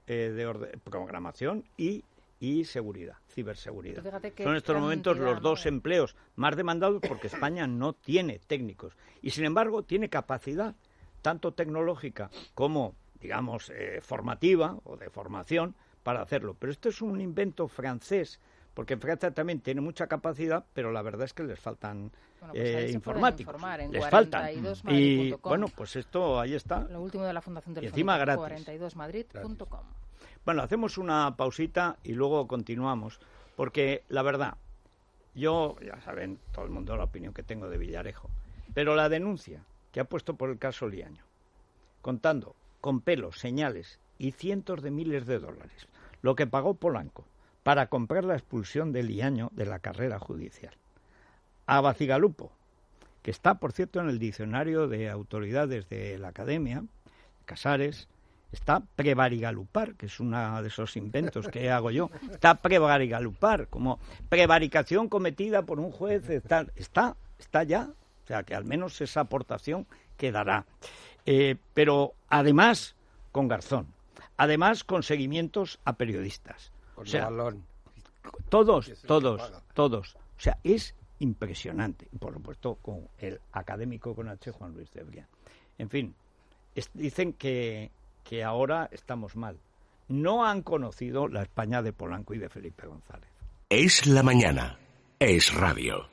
eh, de orde- programación y, y seguridad, ciberseguridad. Fíjate qué Son en estos momentos cantidad, los dos ¿no? empleos más demandados porque España no tiene técnicos y, sin embargo, tiene capacidad tanto tecnológica como, digamos, eh, formativa o de formación para hacerlo. Pero esto es un invento francés, porque Francia también tiene mucha capacidad, pero la verdad es que les faltan Bueno, pues ahí eh, se informáticos. pueden informar en Les cuarenta faltan. y dos Y madrid punto com. bueno, pues esto ahí está. Lo último de la Fundación del Y encima gratis. cuarenta y dos madrid punto com. Bueno, hacemos una pausita y luego continuamos, porque la verdad, yo, ya saben todo el mundo la opinión que tengo de Villarejo, pero la denuncia que ha puesto por el caso Liaño, contando con pelos, señales y cientos de miles de dólares, lo que pagó Polanco para comprar la expulsión de Liaño de la carrera judicial. A Bacigalupo, que está, por cierto, en el diccionario de autoridades de la Academia, Casares, está prevarigalupar, que es uno de esos inventos que hago yo, está prevarigalupar, como prevaricación cometida por un juez, está, está, está ya, o sea, que al menos esa aportación quedará. Eh, pero además con Garzón, además con seguimientos a periodistas. Con o sea, balón. todos, Que es el que todos, paga. todos. O sea, es impresionante. Y por supuesto con el académico con H, Juan Luis Cebrián. En fin, es, dicen que, que ahora estamos mal. No han conocido la España de Polanco y de Felipe González. Es la mañana. Es radio.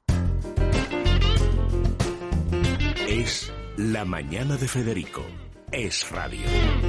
Es la mañana de Federico. Es radio.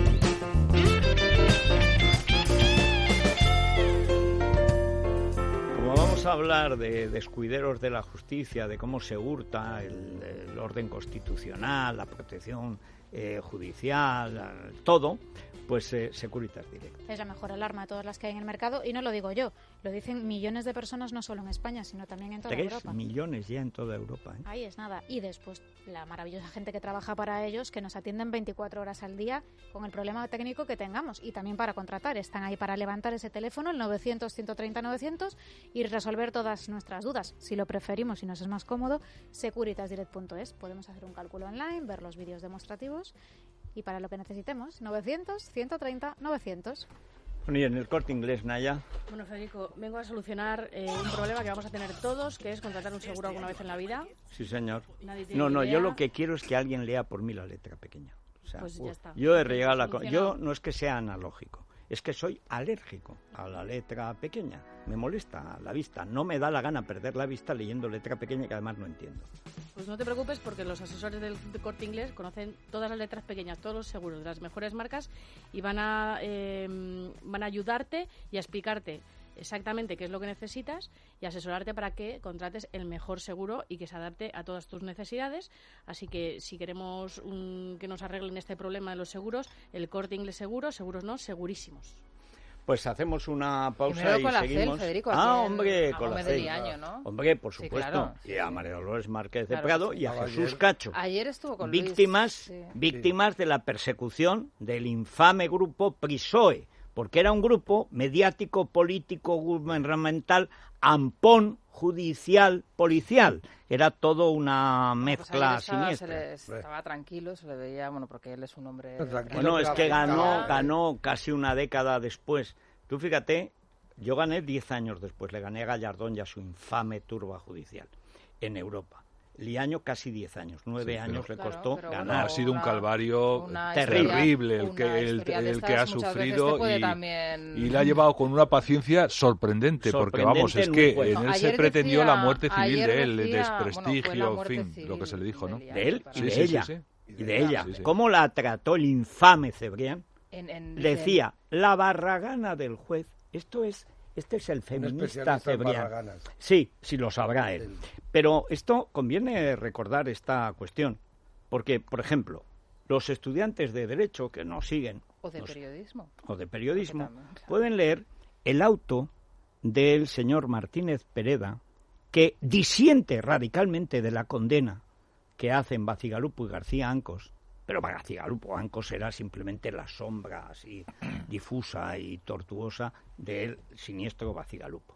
Como vamos a hablar de descuideros de la justicia, de cómo se hurta el, el orden constitucional, la protección eh, judicial, todo, pues eh, Securitas Direct. Es la mejor alarma de todas las que hay en el mercado y no lo digo yo, lo dicen millones de personas no solo en España, sino también en toda Tres Europa. millones ya en toda Europa. ¿eh? Ahí es nada. Y después la maravillosa gente que trabaja para ellos, que nos atienden veinticuatro horas al día con el problema técnico que tengamos y también para contratar. Están ahí para levantar ese teléfono, el novecientos, ciento treinta, novecientos y resolver todas nuestras dudas. Si lo preferimos y nos es más cómodo, securitas direct punto es. Podemos hacer un cálculo online, ver los vídeos demostrativos y para lo que necesitemos, novecientos, ciento treinta, novecientos. Bueno, y en el Corte Inglés, Naya. Bueno, Federico, vengo a solucionar eh, un problema que vamos a tener todos, que es contratar un seguro alguna vez en la vida. Sí, señor. Nadie tiene No, ni no, idea. yo lo que quiero es que alguien lea por mí la letra pequeña. O sea, Pues ya está. yo he regado la... co- Solucionado. Yo no es que sea analógico, es que soy alérgico a la letra pequeña. Me molesta la vista. No me da la gana perder la vista leyendo letra pequeña que además no entiendo. Pues no te preocupes porque los asesores del de Corte Inglés conocen todas las letras pequeñas, todos los seguros de las mejores marcas y van a, eh, van a ayudarte y a explicarte exactamente qué es lo que necesitas y asesorarte para que contrates el mejor seguro y que se adapte a todas tus necesidades. Así que si queremos un, que nos arreglen este problema de los seguros, el Corte Inglés Seguro, seguros no, segurísimos. Pues hacemos una pausa Primero y con la CEL, seguimos. Federico, ah, aquí en- hombre, a con la Gómez de CEL. Liaño, ¿no? Hombre, por Sí, supuesto. claro, y a María Dolores Márquez de Claro Prado que sí. y a Ayer- Jesús Cacho. Ayer estuvo con Luis, víctimas, sí. víctimas de la persecución del infame grupo PRISOE, porque era un grupo mediático, político, gubernamental, ampón, judicial, policial. Era todo una Pues mezcla ayer estaba, se siniestra. le- estaba tranquilo, se le veía, bueno, porque él es un hombre... No, tranquilo. Bueno, es que ganó, Ya. ganó casi una década después. Tú fíjate, yo gané diez años después, le gané a Gallardón y a su infame turba judicial en Europa. Liaño casi diez años, nueve Sí, pero- años le Claro, costó pero ganar. bueno, Ha sido un una- calvario una terrible. terrible el una que, el, historia de el que estas ha muchas veces sufrido te puede y, también- y la ha llevado con una paciencia sorprendente, porque vamos, Sorprendente es en un que juez. en No, él se ayer pretendió decía- la muerte civil ayer de él, el decía- bueno, fue desprestigio, la en muerte fin, civil lo que se le dijo, ¿no? de Liaño, De él para y Sí, de sí, ella. sí, sí. Y de ella. Sí, sí. ¿Cómo la trató el infame Cebrián? En- en- Decía, la barragana del juez. Esto es, este es el Un feminista especialista en Cebrián. barraganas. Sí, sí lo sabrá él. Pero esto conviene recordar esta cuestión, porque, por ejemplo, los estudiantes de Derecho que nos siguen, O de nos- periodismo. o de periodismo, Porque también, claro. pueden leer el auto del señor Martínez Pereda, que disiente radicalmente de la condena que hacen Bacigalupo y García Ancos. Pero Bacigalupo Ancos era simplemente la sombra así difusa y tortuosa del siniestro Bacigalupo.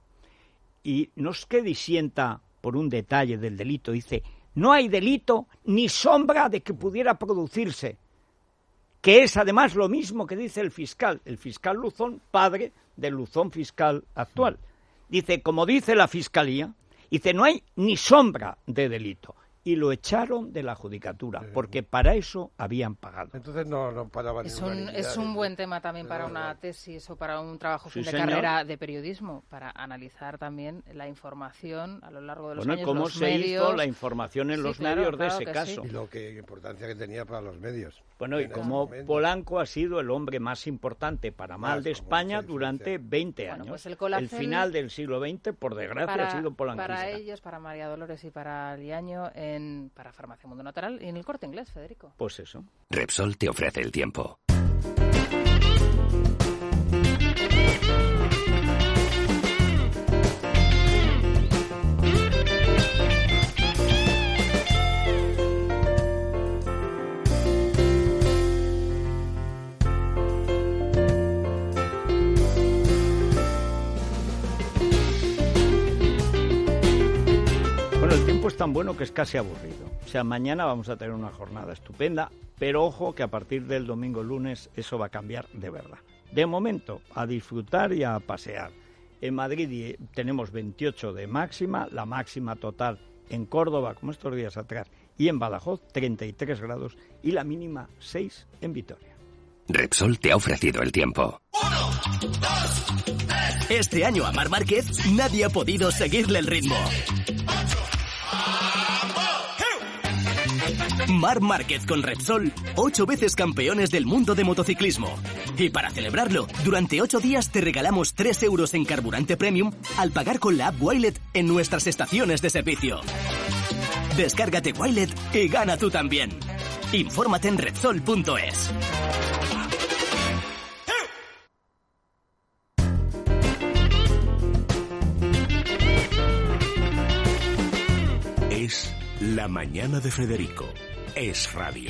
Y no es que disienta por un detalle del delito, dice, no hay delito ni sombra de que pudiera producirse. que es además lo mismo que dice el fiscal, el fiscal Luzón, padre del Luzón fiscal actual. Dice, como dice la Fiscalía, dice, no hay ni sombra de delito. Y lo echaron de la judicatura, porque para eso habían pagado. Entonces no, no paraban es ni un, una es un buen tema también para una tesis o para un trabajo fin de carrera de periodismo, para analizar también la información a lo largo de los bueno, años. ¿cómo los se medios... hizo la información en sí, los claro, medios claro de ese caso? Sí. Y lo que importancia que tenía para los medios. Bueno, y como Polanco ha sido el hombre más importante para mal de España durante veinte años. Bueno, pues el, colacel, el final del siglo veinte, por desgracia, para, ha sido polanquista. Para ellos, para María Dolores y para Liaño, en, para Farmacia Mundo Natural y en el Corte Inglés, Federico. Pues eso. Repsol te ofrece el tiempo. Es tan bueno que es casi aburrido. O sea, mañana vamos a tener una jornada estupenda, pero ojo que a partir del domingo lunes eso va a cambiar de verdad. De momento, a disfrutar y a pasear. En Madrid tenemos veintiocho de máxima, la máxima total en Córdoba, como estos días atrás, y en Badajoz, treinta y tres grados, y la mínima seis en Vitoria. Repsol te ha ofrecido el tiempo. Uno, dos, tres. Este año a Marc Márquez nadie ha podido seguirle el ritmo. Marc Márquez con Repsol, ocho veces campeones del mundo de motociclismo. Y para celebrarlo, durante ocho días te regalamos tres euros en carburante premium al pagar con la app Wilet en nuestras estaciones de servicio. Descárgate Wilet y gana tú también. Infórmate en Repsol punto es. Es La Mañana de Federico. Es radio.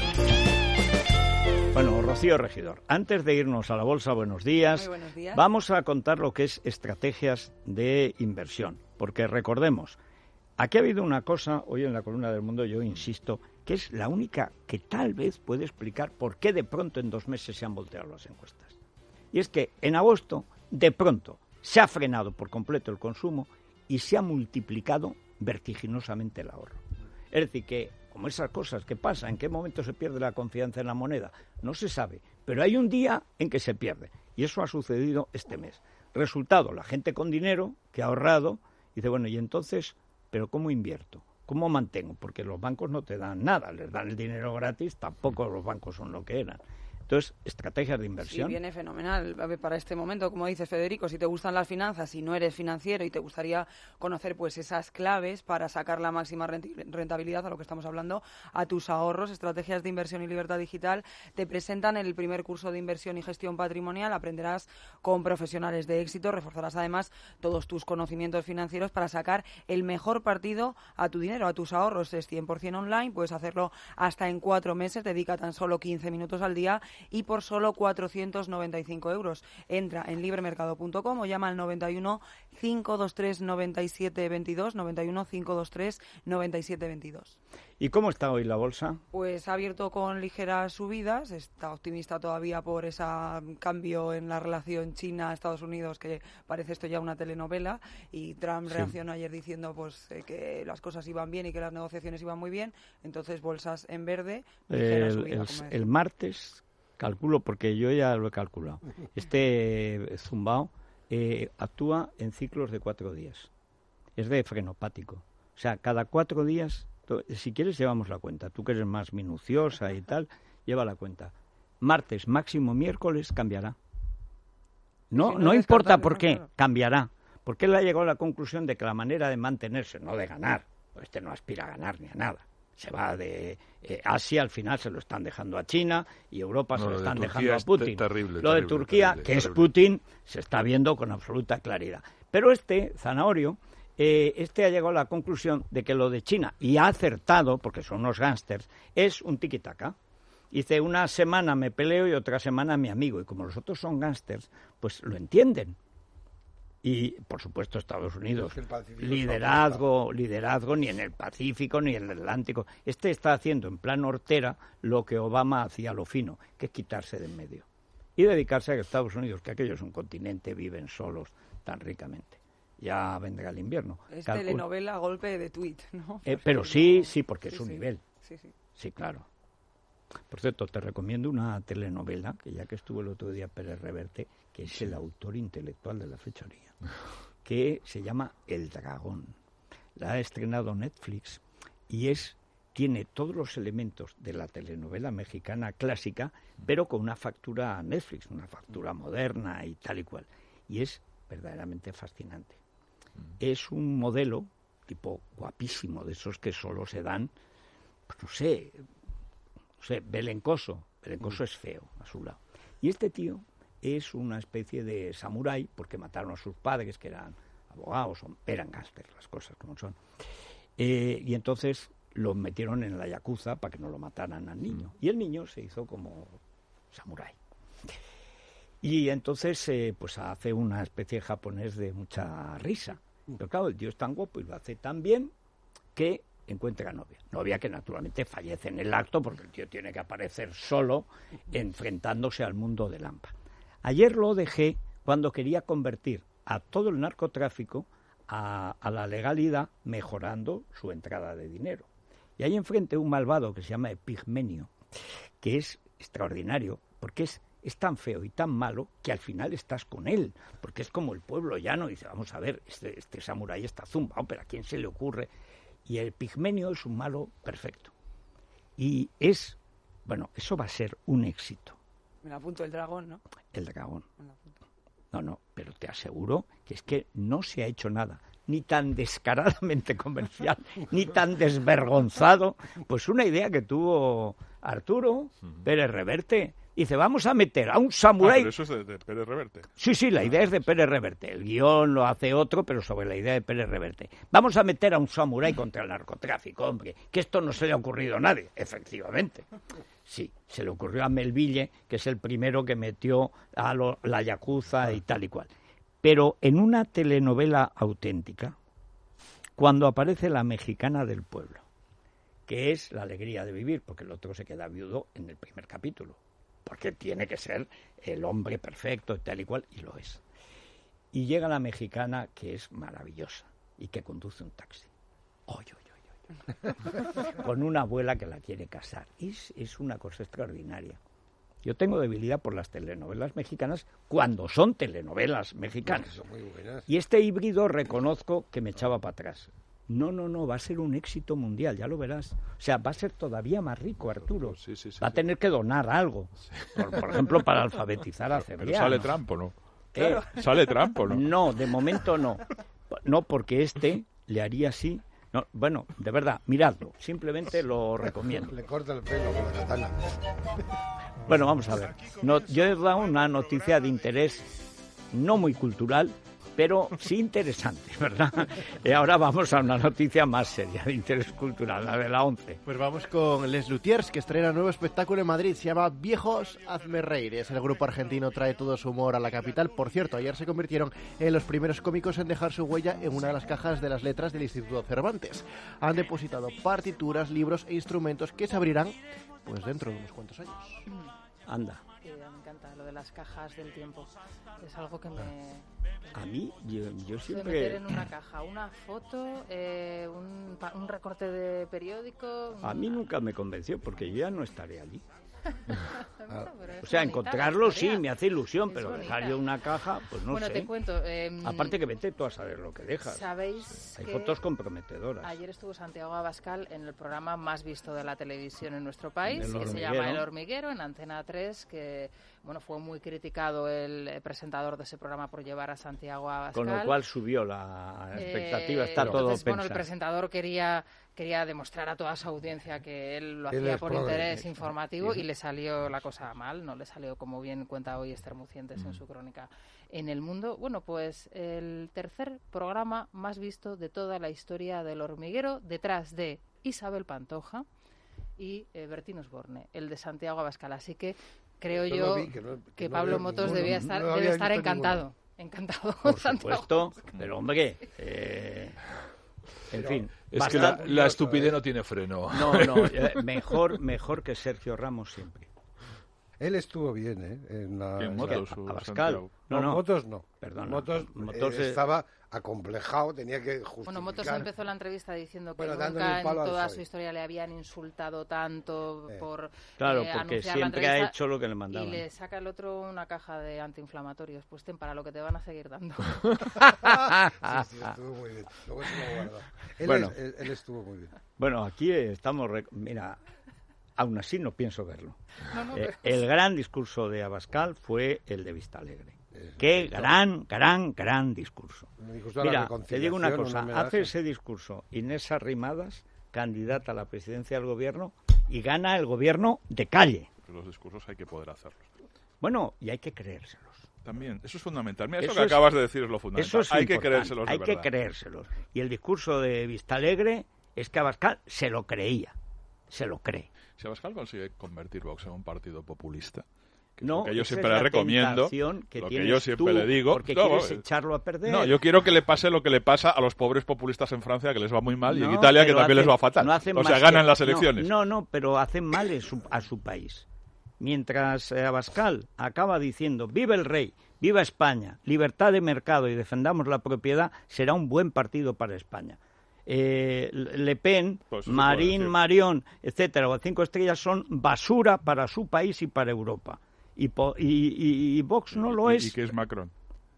Bueno, Rocío Regidor, antes de irnos a la bolsa, buenos días. Muy buenos días. Vamos a contar lo que es estrategias de inversión, porque recordemos, aquí ha habido una cosa, hoy en la columna del Mundo yo insisto, que es la única que tal vez puede explicar por qué de pronto en dos meses se han volteado las encuestas. Y es que en agosto, de pronto, se ha frenado por completo el consumo y se ha multiplicado vertiginosamente el ahorro. Es decir, que como esas cosas que pasan, ¿en qué momento se pierde la confianza en la moneda? No se sabe, pero hay un día en que se pierde, y eso ha sucedido este mes. Resultado, la gente con dinero que ha ahorrado, dice, bueno, y entonces, ¿pero cómo invierto? ¿Cómo mantengo? Porque los bancos no te dan nada, les dan el dinero gratis, tampoco los bancos son lo que eran. Entonces, estrategias de inversión. Sí, viene fenomenal para este momento, como dice Federico, si te gustan las finanzas, si no eres financiero y te gustaría conocer pues esas claves para sacar la máxima rentabilidad a lo que estamos hablando, a tus ahorros, estrategias de inversión y libertad digital, te presentan el primer curso de inversión y gestión patrimonial, aprenderás con profesionales de éxito, reforzarás además todos tus conocimientos financieros para sacar el mejor partido a tu dinero, a tus ahorros. Es cien por ciento online, puedes hacerlo hasta en cuatro meses, dedica tan solo quince minutos al día y por solo cuatrocientos noventa y cinco euros. Entra en libremercado punto com o llama al noventa y uno, cinco dos tres, noventa y siete veintidós, noventa y uno, cinco dos tres, noventa y siete veintidós. ¿Y cómo está hoy la bolsa? Pues ha abierto con ligeras subidas, está optimista todavía por ese cambio en la relación China-Estados Unidos, que parece esto ya una telenovela, y Trump sí. reaccionó ayer diciendo pues eh, que las cosas iban bien y que las negociaciones iban muy bien, entonces bolsas en verde, ligera el, subida, el, como el martes, calculo, porque yo ya lo he calculado, este zumbao eh, actúa en ciclos de cuatro días, es de frenopático, o sea, cada cuatro días... Si quieres, llevamos la cuenta. Tú que eres más minuciosa y tal, lleva la cuenta. Martes, máximo miércoles, cambiará. No, sí, no, no importa por no, qué, claro. cambiará. Porque él ha llegado a la conclusión de que la manera de mantenerse, no de ganar, pues este no aspira a ganar ni a nada. Se va de eh, Asia, al final se lo están dejando a China y Europa no, se lo están de dejando a Putin. Terrible, lo de terrible, Turquía, terrible, que terrible. es Putin, se está viendo con absoluta claridad. Pero este, Zanahorio... Eh, este ha llegado a la conclusión de que lo de China, y ha acertado, porque son unos gángsters, es un tiki-taka. Dice, una semana me peleo y otra semana mi amigo. Y como los otros son gángsters, pues lo entienden. Y, por supuesto, Estados Unidos. Es que el Liderazgo, liderazgo ni en el Pacífico ni en el Atlántico. Este está haciendo en plan hortera lo que Obama hacía a lo fino, que es quitarse de en medio. Y dedicarse a Estados Unidos, que aquello es un continente, viven solos tan ricamente. Ya vendrá el invierno. Es Calcul- telenovela a golpe de tuit, ¿no? Eh, pero sí, sí, porque Sí, es un sí. nivel. Sí, sí. Sí, claro. Por cierto, te recomiendo una telenovela, que ya que estuvo el otro día Pérez Reverte, que es el autor intelectual de la fechoría, que se llama El Dragón. La ha estrenado Netflix y es tiene todos los elementos de la telenovela mexicana clásica, pero con una factura Netflix, una factura moderna y tal y cual. Y es verdaderamente fascinante. Es un modelo, tipo guapísimo, de esos que solo se dan, pues no sé, no sé, belencoso. Belencoso es feo, a su lado. Y este tío es una especie de samurái, porque mataron a sus padres, que eran abogados, o eran gángsters, las cosas como son. Eh, y entonces lo metieron en la yakuza para que no lo mataran al niño. Y el niño se hizo como samurái. Y entonces eh, pues hace una especie de japonés de mucha risa. Pero claro, el tío es tan guapo y lo hace tan bien que encuentra novia. Novia que naturalmente fallece en el acto porque el tío tiene que aparecer solo enfrentándose al mundo del hampa. Ayer lo dejé cuando quería convertir a todo el narcotráfico a, a la legalidad, mejorando su entrada de dinero. Y hay enfrente un malvado que se llama Epigmenio, que es extraordinario, porque es, es tan feo y tan malo que al final estás con él, porque es como el pueblo llano, y dice, vamos a ver, este, este samurái está zumbado, pero ¿a quién se le ocurre? Y el Epigmenio es un malo perfecto. Y es, bueno, eso va a ser un éxito. Me la apunto el dragón, ¿no? El dragón. Me la apunto. No, no, pero te aseguro que es que no se ha hecho nada, ni tan descaradamente comercial, ni tan desvergonzado. Pues una idea que tuvo Arturo Pérez Reverte. Dice, vamos a meter a un samurái... Ah, pero eso es de, de Pérez Reverte. Sí, sí, la idea es de Pérez Reverte. El guión lo hace otro, pero sobre la idea de Pérez Reverte. Vamos a meter a un samurái contra el narcotráfico, hombre, que esto no se le ha ocurrido a nadie, efectivamente. Sí, se le ocurrió a Melville, que es el primero que metió a lo, la yakuza y tal y cual. Pero en una telenovela auténtica, cuando aparece la mexicana del pueblo, que es la alegría de vivir, porque el otro se queda viudo en el primer capítulo, porque tiene que ser el hombre perfecto y tal y cual, y lo es. Y llega la mexicana, que es maravillosa, y que conduce un taxi. ¡Oy, oy, oy, oy! Con una abuela que la quiere casar. Es, es una cosa extraordinaria. Yo tengo debilidad por las telenovelas mexicanas cuando son telenovelas mexicanas. Son muy buenas. Y este híbrido reconozco que me echaba para atrás. No, no, no, va a ser un éxito mundial, ya lo verás. O sea, va a ser todavía más rico, Arturo. Sí, sí, sí, va a sí. tener que donar algo. Por, por ejemplo, para alfabetizar a Pero Cebriano. sale Trump, ¿o no? ¿Eh? Sale Trump, ¿o no? No, de momento no. No, porque este le haría así. No, bueno, de verdad, miradlo. Simplemente lo recomiendo. Le corta el pelo con la katana. Bueno, vamos a ver. No, yo he dado una noticia de interés no muy cultural, pero sí interesante, ¿verdad? Y ahora vamos a una noticia más seria, de interés cultural, la de la once. Pues vamos con Les Luthiers, que estrena nuevo espectáculo en Madrid. Se llama Viejos, hazme reír. Es el grupo argentino, trae todo su humor a la capital. Por cierto, ayer se convirtieron en los primeros cómicos en dejar su huella en una de las cajas de las letras del Instituto Cervantes. Han depositado partituras, libros e instrumentos que se abrirán pues dentro de unos cuantos años. Anda. Que me encanta lo de las cajas del tiempo. Es algo que me... A mí, yo, yo Eso de siempre... meter en una caja una foto, eh, un, pa- un recorte de periódico... A mí nunca me convenció, porque yo ya no estaré allí. Bueno, pero es O sea, bonita la encontrarlo sí, historia. me hace ilusión, Es pero bonita. dejar yo una caja, pues no Bueno, sé. te cuento... eh, Aparte que vete tú a saber lo que dejas. ¿Sabéis Hay que fotos comprometedoras. ayer estuvo Santiago Abascal en el programa más visto de la televisión en nuestro país, El que se Hormiguero. llama El Hormiguero, en Antena tres, que bueno, fue muy criticado el eh, presentador de ese programa por llevar a Santiago Abascal. Con lo cual subió la expectativa, Eh, está todo entonces, bueno, el pensado. presentador quería quería demostrar a toda su audiencia que él lo Él hacía es por progre. interés informativo Sí. y le salió la cosa mal, no le salió como bien cuenta hoy Esther Mucientes en su crónica en El Mundo. Bueno, pues el tercer programa más visto de toda la historia del Hormiguero, detrás de Isabel Pantoja y eh, Bertín Osborne, el de Santiago Abascal. Así que creo Yo yo lo vi, que no- que que no Pablo veo Motos ninguno. debía estar, No debe había estar visto encantado. ninguno. Encantado. Por supuesto, pero hombre, eh, en pero, fin. Es basta... que la, la estupidez no tiene freno. No, no, eh, mejor, mejor que Sergio Ramos siempre. Él estuvo bien, ¿eh? En, la, en motos, a Abascal. No, no, no, motos no. Perdona. Motos, motos eh, estaba acomplejado, tenía que justificar. Bueno, Motos empezó la entrevista diciendo que bueno, nunca en toda su historia le habían insultado tanto eh. por Claro, eh, porque anunciar siempre la ha hecho lo que le mandaban. Y le saca el otro una caja de antiinflamatorios. Pues ten, para lo que te van a seguir dando. Sí, sí, estuvo muy bien. Luego se lo guarda. Él, bueno, es, él, él estuvo muy bien. Bueno, aquí estamos... Rec... Mira... Aún así no pienso verlo. No, no, eh, el gran discurso de Abascal fue el de Vistalegre. Eh, Qué gran, gran, gran discurso. Mira, te digo una cosa, un hace ese discurso Inés Arrimadas, candidata a la presidencia del gobierno, y gana el gobierno de calle. Los discursos hay que poder hacerlos. Bueno, y hay que creérselos. También, eso es fundamental. Mira, eso, eso que es, acabas de decir es lo fundamental. Eso es hay importante. que creérselos de Hay verdad. que creérselos. Y el discurso de Vistalegre es que Abascal se lo creía. Se lo cree. Si Abascal consigue convertir Vox en un partido populista, que no, es lo que yo esa siempre es la le recomiendo, que lo que yo siempre tú, le digo, porque no, quieres echarlo a perder. No, yo quiero que le pase lo que le pasa a los pobres populistas en Francia, que les va muy mal, no, y en Italia, que también hacen, les va fatal. No hacen o sea, más ganan que, las elecciones. No, no, no, pero hacen mal a su, a su país. Mientras eh, Abascal acaba diciendo, viva el rey, viva España, libertad de mercado y defendamos la propiedad, será un buen partido para España. Eh, Le Pen, pues Marín, Marión, etcétera, o cinco estrellas son basura para su país y para Europa. Y, y, y, y Vox no lo ¿Y, es. ¿Y qué es Macron?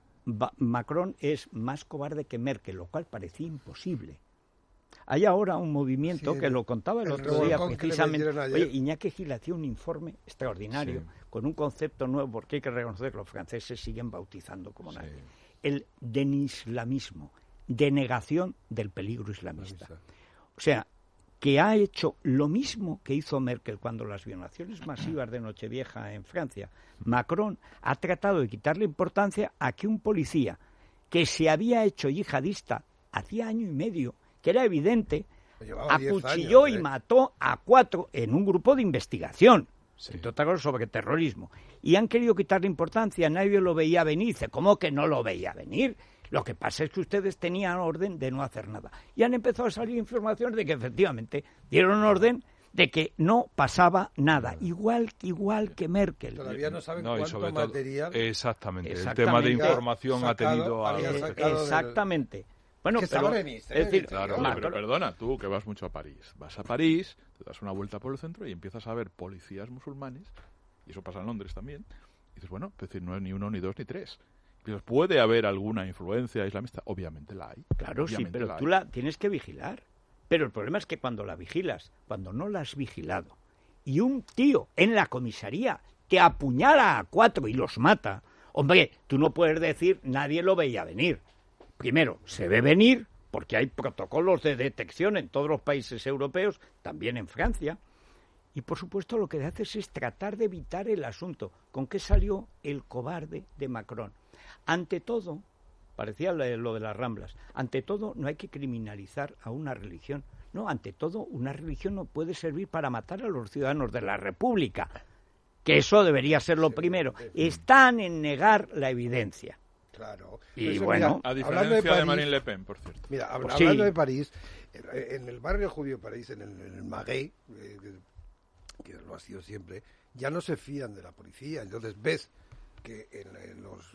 Ba Macron es más cobarde que Merkel, lo cual parecía imposible. Hay ahora un movimiento sí, que lo contaba el, el otro día precisamente. Oye, Iñaki Gil hacía un informe extraordinario sí. con un concepto nuevo, porque hay que reconocer que los franceses siguen bautizando como sí. nadie. El denislamismo. Denegación del peligro islamista. O sea, que ha hecho lo mismo que hizo Merkel cuando las violaciones masivas de Nochevieja en Francia. Macron ha tratado de quitarle importancia a que un policía que se había hecho yihadista hacía año y medio, que era evidente, acuchilló años, ¿eh? y mató a cuatro en un grupo de investigación. Sí. Entre otras cosas sobre terrorismo. Y han querido quitarle importancia, nadie lo veía venir. Dice, ¿cómo que no lo veía venir? Lo que pasa es que ustedes tenían orden de no hacer nada. Y han empezado a salir informaciones de que efectivamente dieron orden de que no pasaba nada. Igual que igual que Merkel. Todavía no saben no, cuánto material... Todo, exactamente. exactamente. El tema de información sacado, ha tenido... A... Exactamente. Del... Bueno, que pero, venís, ¿eh? es decir, claro, oye, pero perdona, tú que vas mucho a París. Vas a París, te das una vuelta por el centro y empiezas a ver policías musulmanes, y eso pasa en Londres también, y dices, bueno, es decir, no es ni uno, ni dos, ni tres. ¿Puede haber alguna influencia islamista? Obviamente la hay. Claro, sí, pero la tú la tienes que vigilar. Pero el problema es que cuando la vigilas, cuando no la has vigilado, y un tío en la comisaría te apuñala a cuatro y los mata, hombre, tú no puedes decir nadie lo veía venir. Primero, se ve venir, porque hay protocolos de detección en todos los países europeos, también en Francia. Y, por supuesto, lo que haces es tratar de evitar el asunto. ¿Con qué salió el cobarde de Macron? Ante todo, parecía lo de las Ramblas, ante todo no hay que criminalizar a una religión. No, ante todo una religión no puede servir para matar a los ciudadanos de la República, que eso debería ser lo primero. Están en negar la evidencia. Claro. Y eso, bueno, mira, a diferencia de, París, de Marine Le Pen, por cierto. Mira, hab, pues hablando sí. de París, en el barrio judío de París, en el, en el Marais, eh, que, que lo ha sido siempre, ya no se fían de la policía. Entonces ves que en, en los...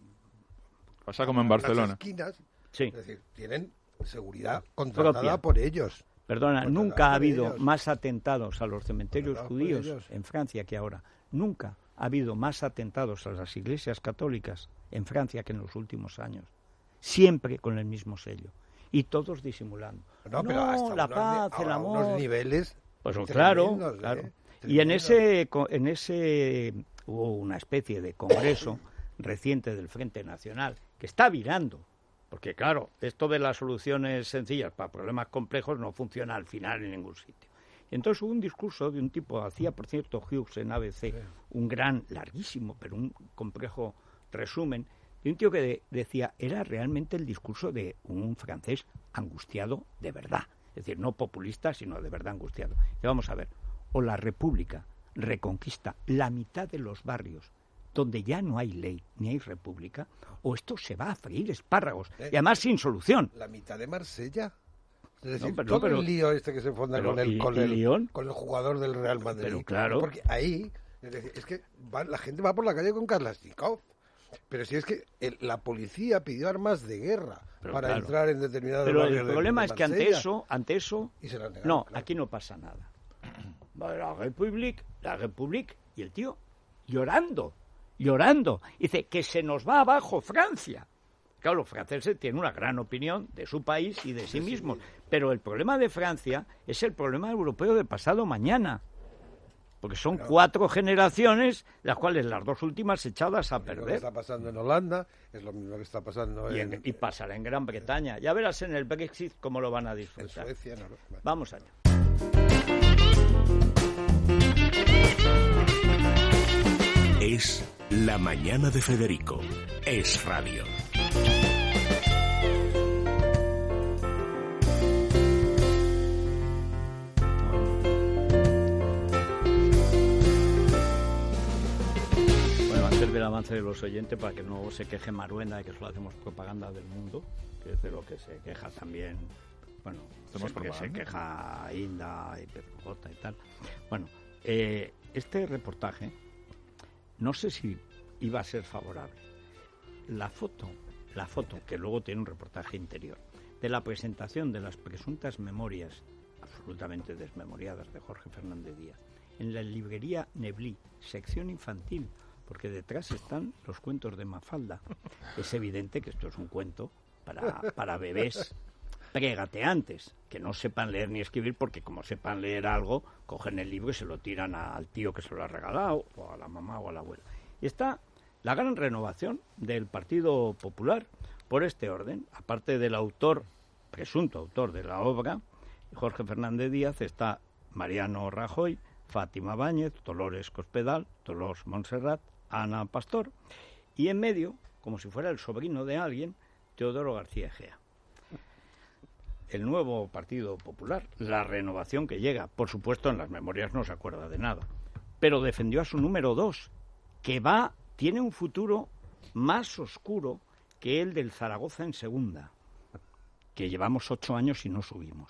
Pasa como en Barcelona. Las esquinas, sí. es decir, tienen seguridad contratada Propia. por ellos. Perdona, contratada nunca ha habido ellos. más atentados a los cementerios judíos ellos. en Francia que ahora. Nunca ha habido más atentados a las iglesias católicas en Francia que en los últimos años. Siempre con el mismo sello. Y todos disimulando. No, no pero hasta la unos, paz, el amor. Unos niveles pues claro, tremendos, claro. ¿eh? Y en ese, en ese hubo una especie de congreso reciente del Frente Nacional que está virando, porque claro, esto de las soluciones sencillas para problemas complejos no funciona al final en ningún sitio. Y entonces hubo un discurso de un tipo, hacía por cierto Hughes en A B C, un gran, larguísimo, pero un complejo resumen, de un tío que de, decía, era realmente el discurso de un francés angustiado de verdad, es decir, no populista, sino de verdad angustiado. Y vamos a ver, o la República reconquista la mitad de los barrios donde ya no hay ley ni hay república, o esto se va a freír espárragos, y además sin solución. La mitad de Marsella. Es decir, No, pero- todo pero- el lío este que se fonda pero con el, ¿y- con, y el, Lyon? con el jugador del Real Madrid. Pero claro. Porque ahí, es decir, es que va- la gente va por la calle con Kalashnikov. Pero si es que el- la policía pidió armas de guerra Pero para claro. entrar en determinados Pero barrios el de- problema de es que ante Marsella. eso, ante eso, Y se la negaron, no, claro. aquí no pasa nada. Va la República, la República, y el tío llorando, llorando. Dice que se nos va abajo Francia. Claro, los franceses tienen una gran opinión de su país y de sí mismos, pero el problema de Francia es el problema europeo de pasado mañana. Porque son cuatro generaciones, las cuales las dos últimas echadas a Lo que perder. está pasando en Holanda es lo mismo que está pasando Y, en, en- y pasará en Gran Bretaña. Ya verás en el Brexit cómo lo van a en disfrutar. Suecia. No, no. Bueno. Vamos allá. Es La Mañana de Federico. Es radio. Bueno, antes del avance de los oyentes, para que no se queje Maruenda de que solo hacemos propaganda del mundo, que es de lo que se queja también, bueno, Hacemos se, que se propaganda. queja Inda y Pedro J y tal. Bueno, eh, este reportaje, no sé si iba a ser favorable. La foto, la foto, que luego tiene un reportaje interior, de la presentación de las presuntas memorias absolutamente desmemoriadas de Jorge Fernández Díaz, en la librería Neblí, sección infantil, porque detrás están los cuentos de Mafalda. Es evidente que esto es un cuento para, para bebés pregateantes, que no sepan leer ni escribir, porque como sepan leer algo, cogen el libro y se lo tiran a- al tío que se lo ha regalado, o a la mamá o a la abuela. Y está la gran renovación del Partido Popular por este orden. Aparte del autor, presunto autor de la obra, Jorge Fernández Díaz, está Mariano Rajoy, Fátima Báñez, Dolores Cospedal, Dolores Montserrat, Ana Pastor, y en medio, como si fuera el sobrino de alguien, Teodoro García Egea. El nuevo Partido Popular, la renovación que llega, por supuesto en las memorias no se acuerda de nada, pero defendió a su número dos, que va, tiene un futuro más oscuro que el del Zaragoza en segunda, que llevamos ocho años y no subimos,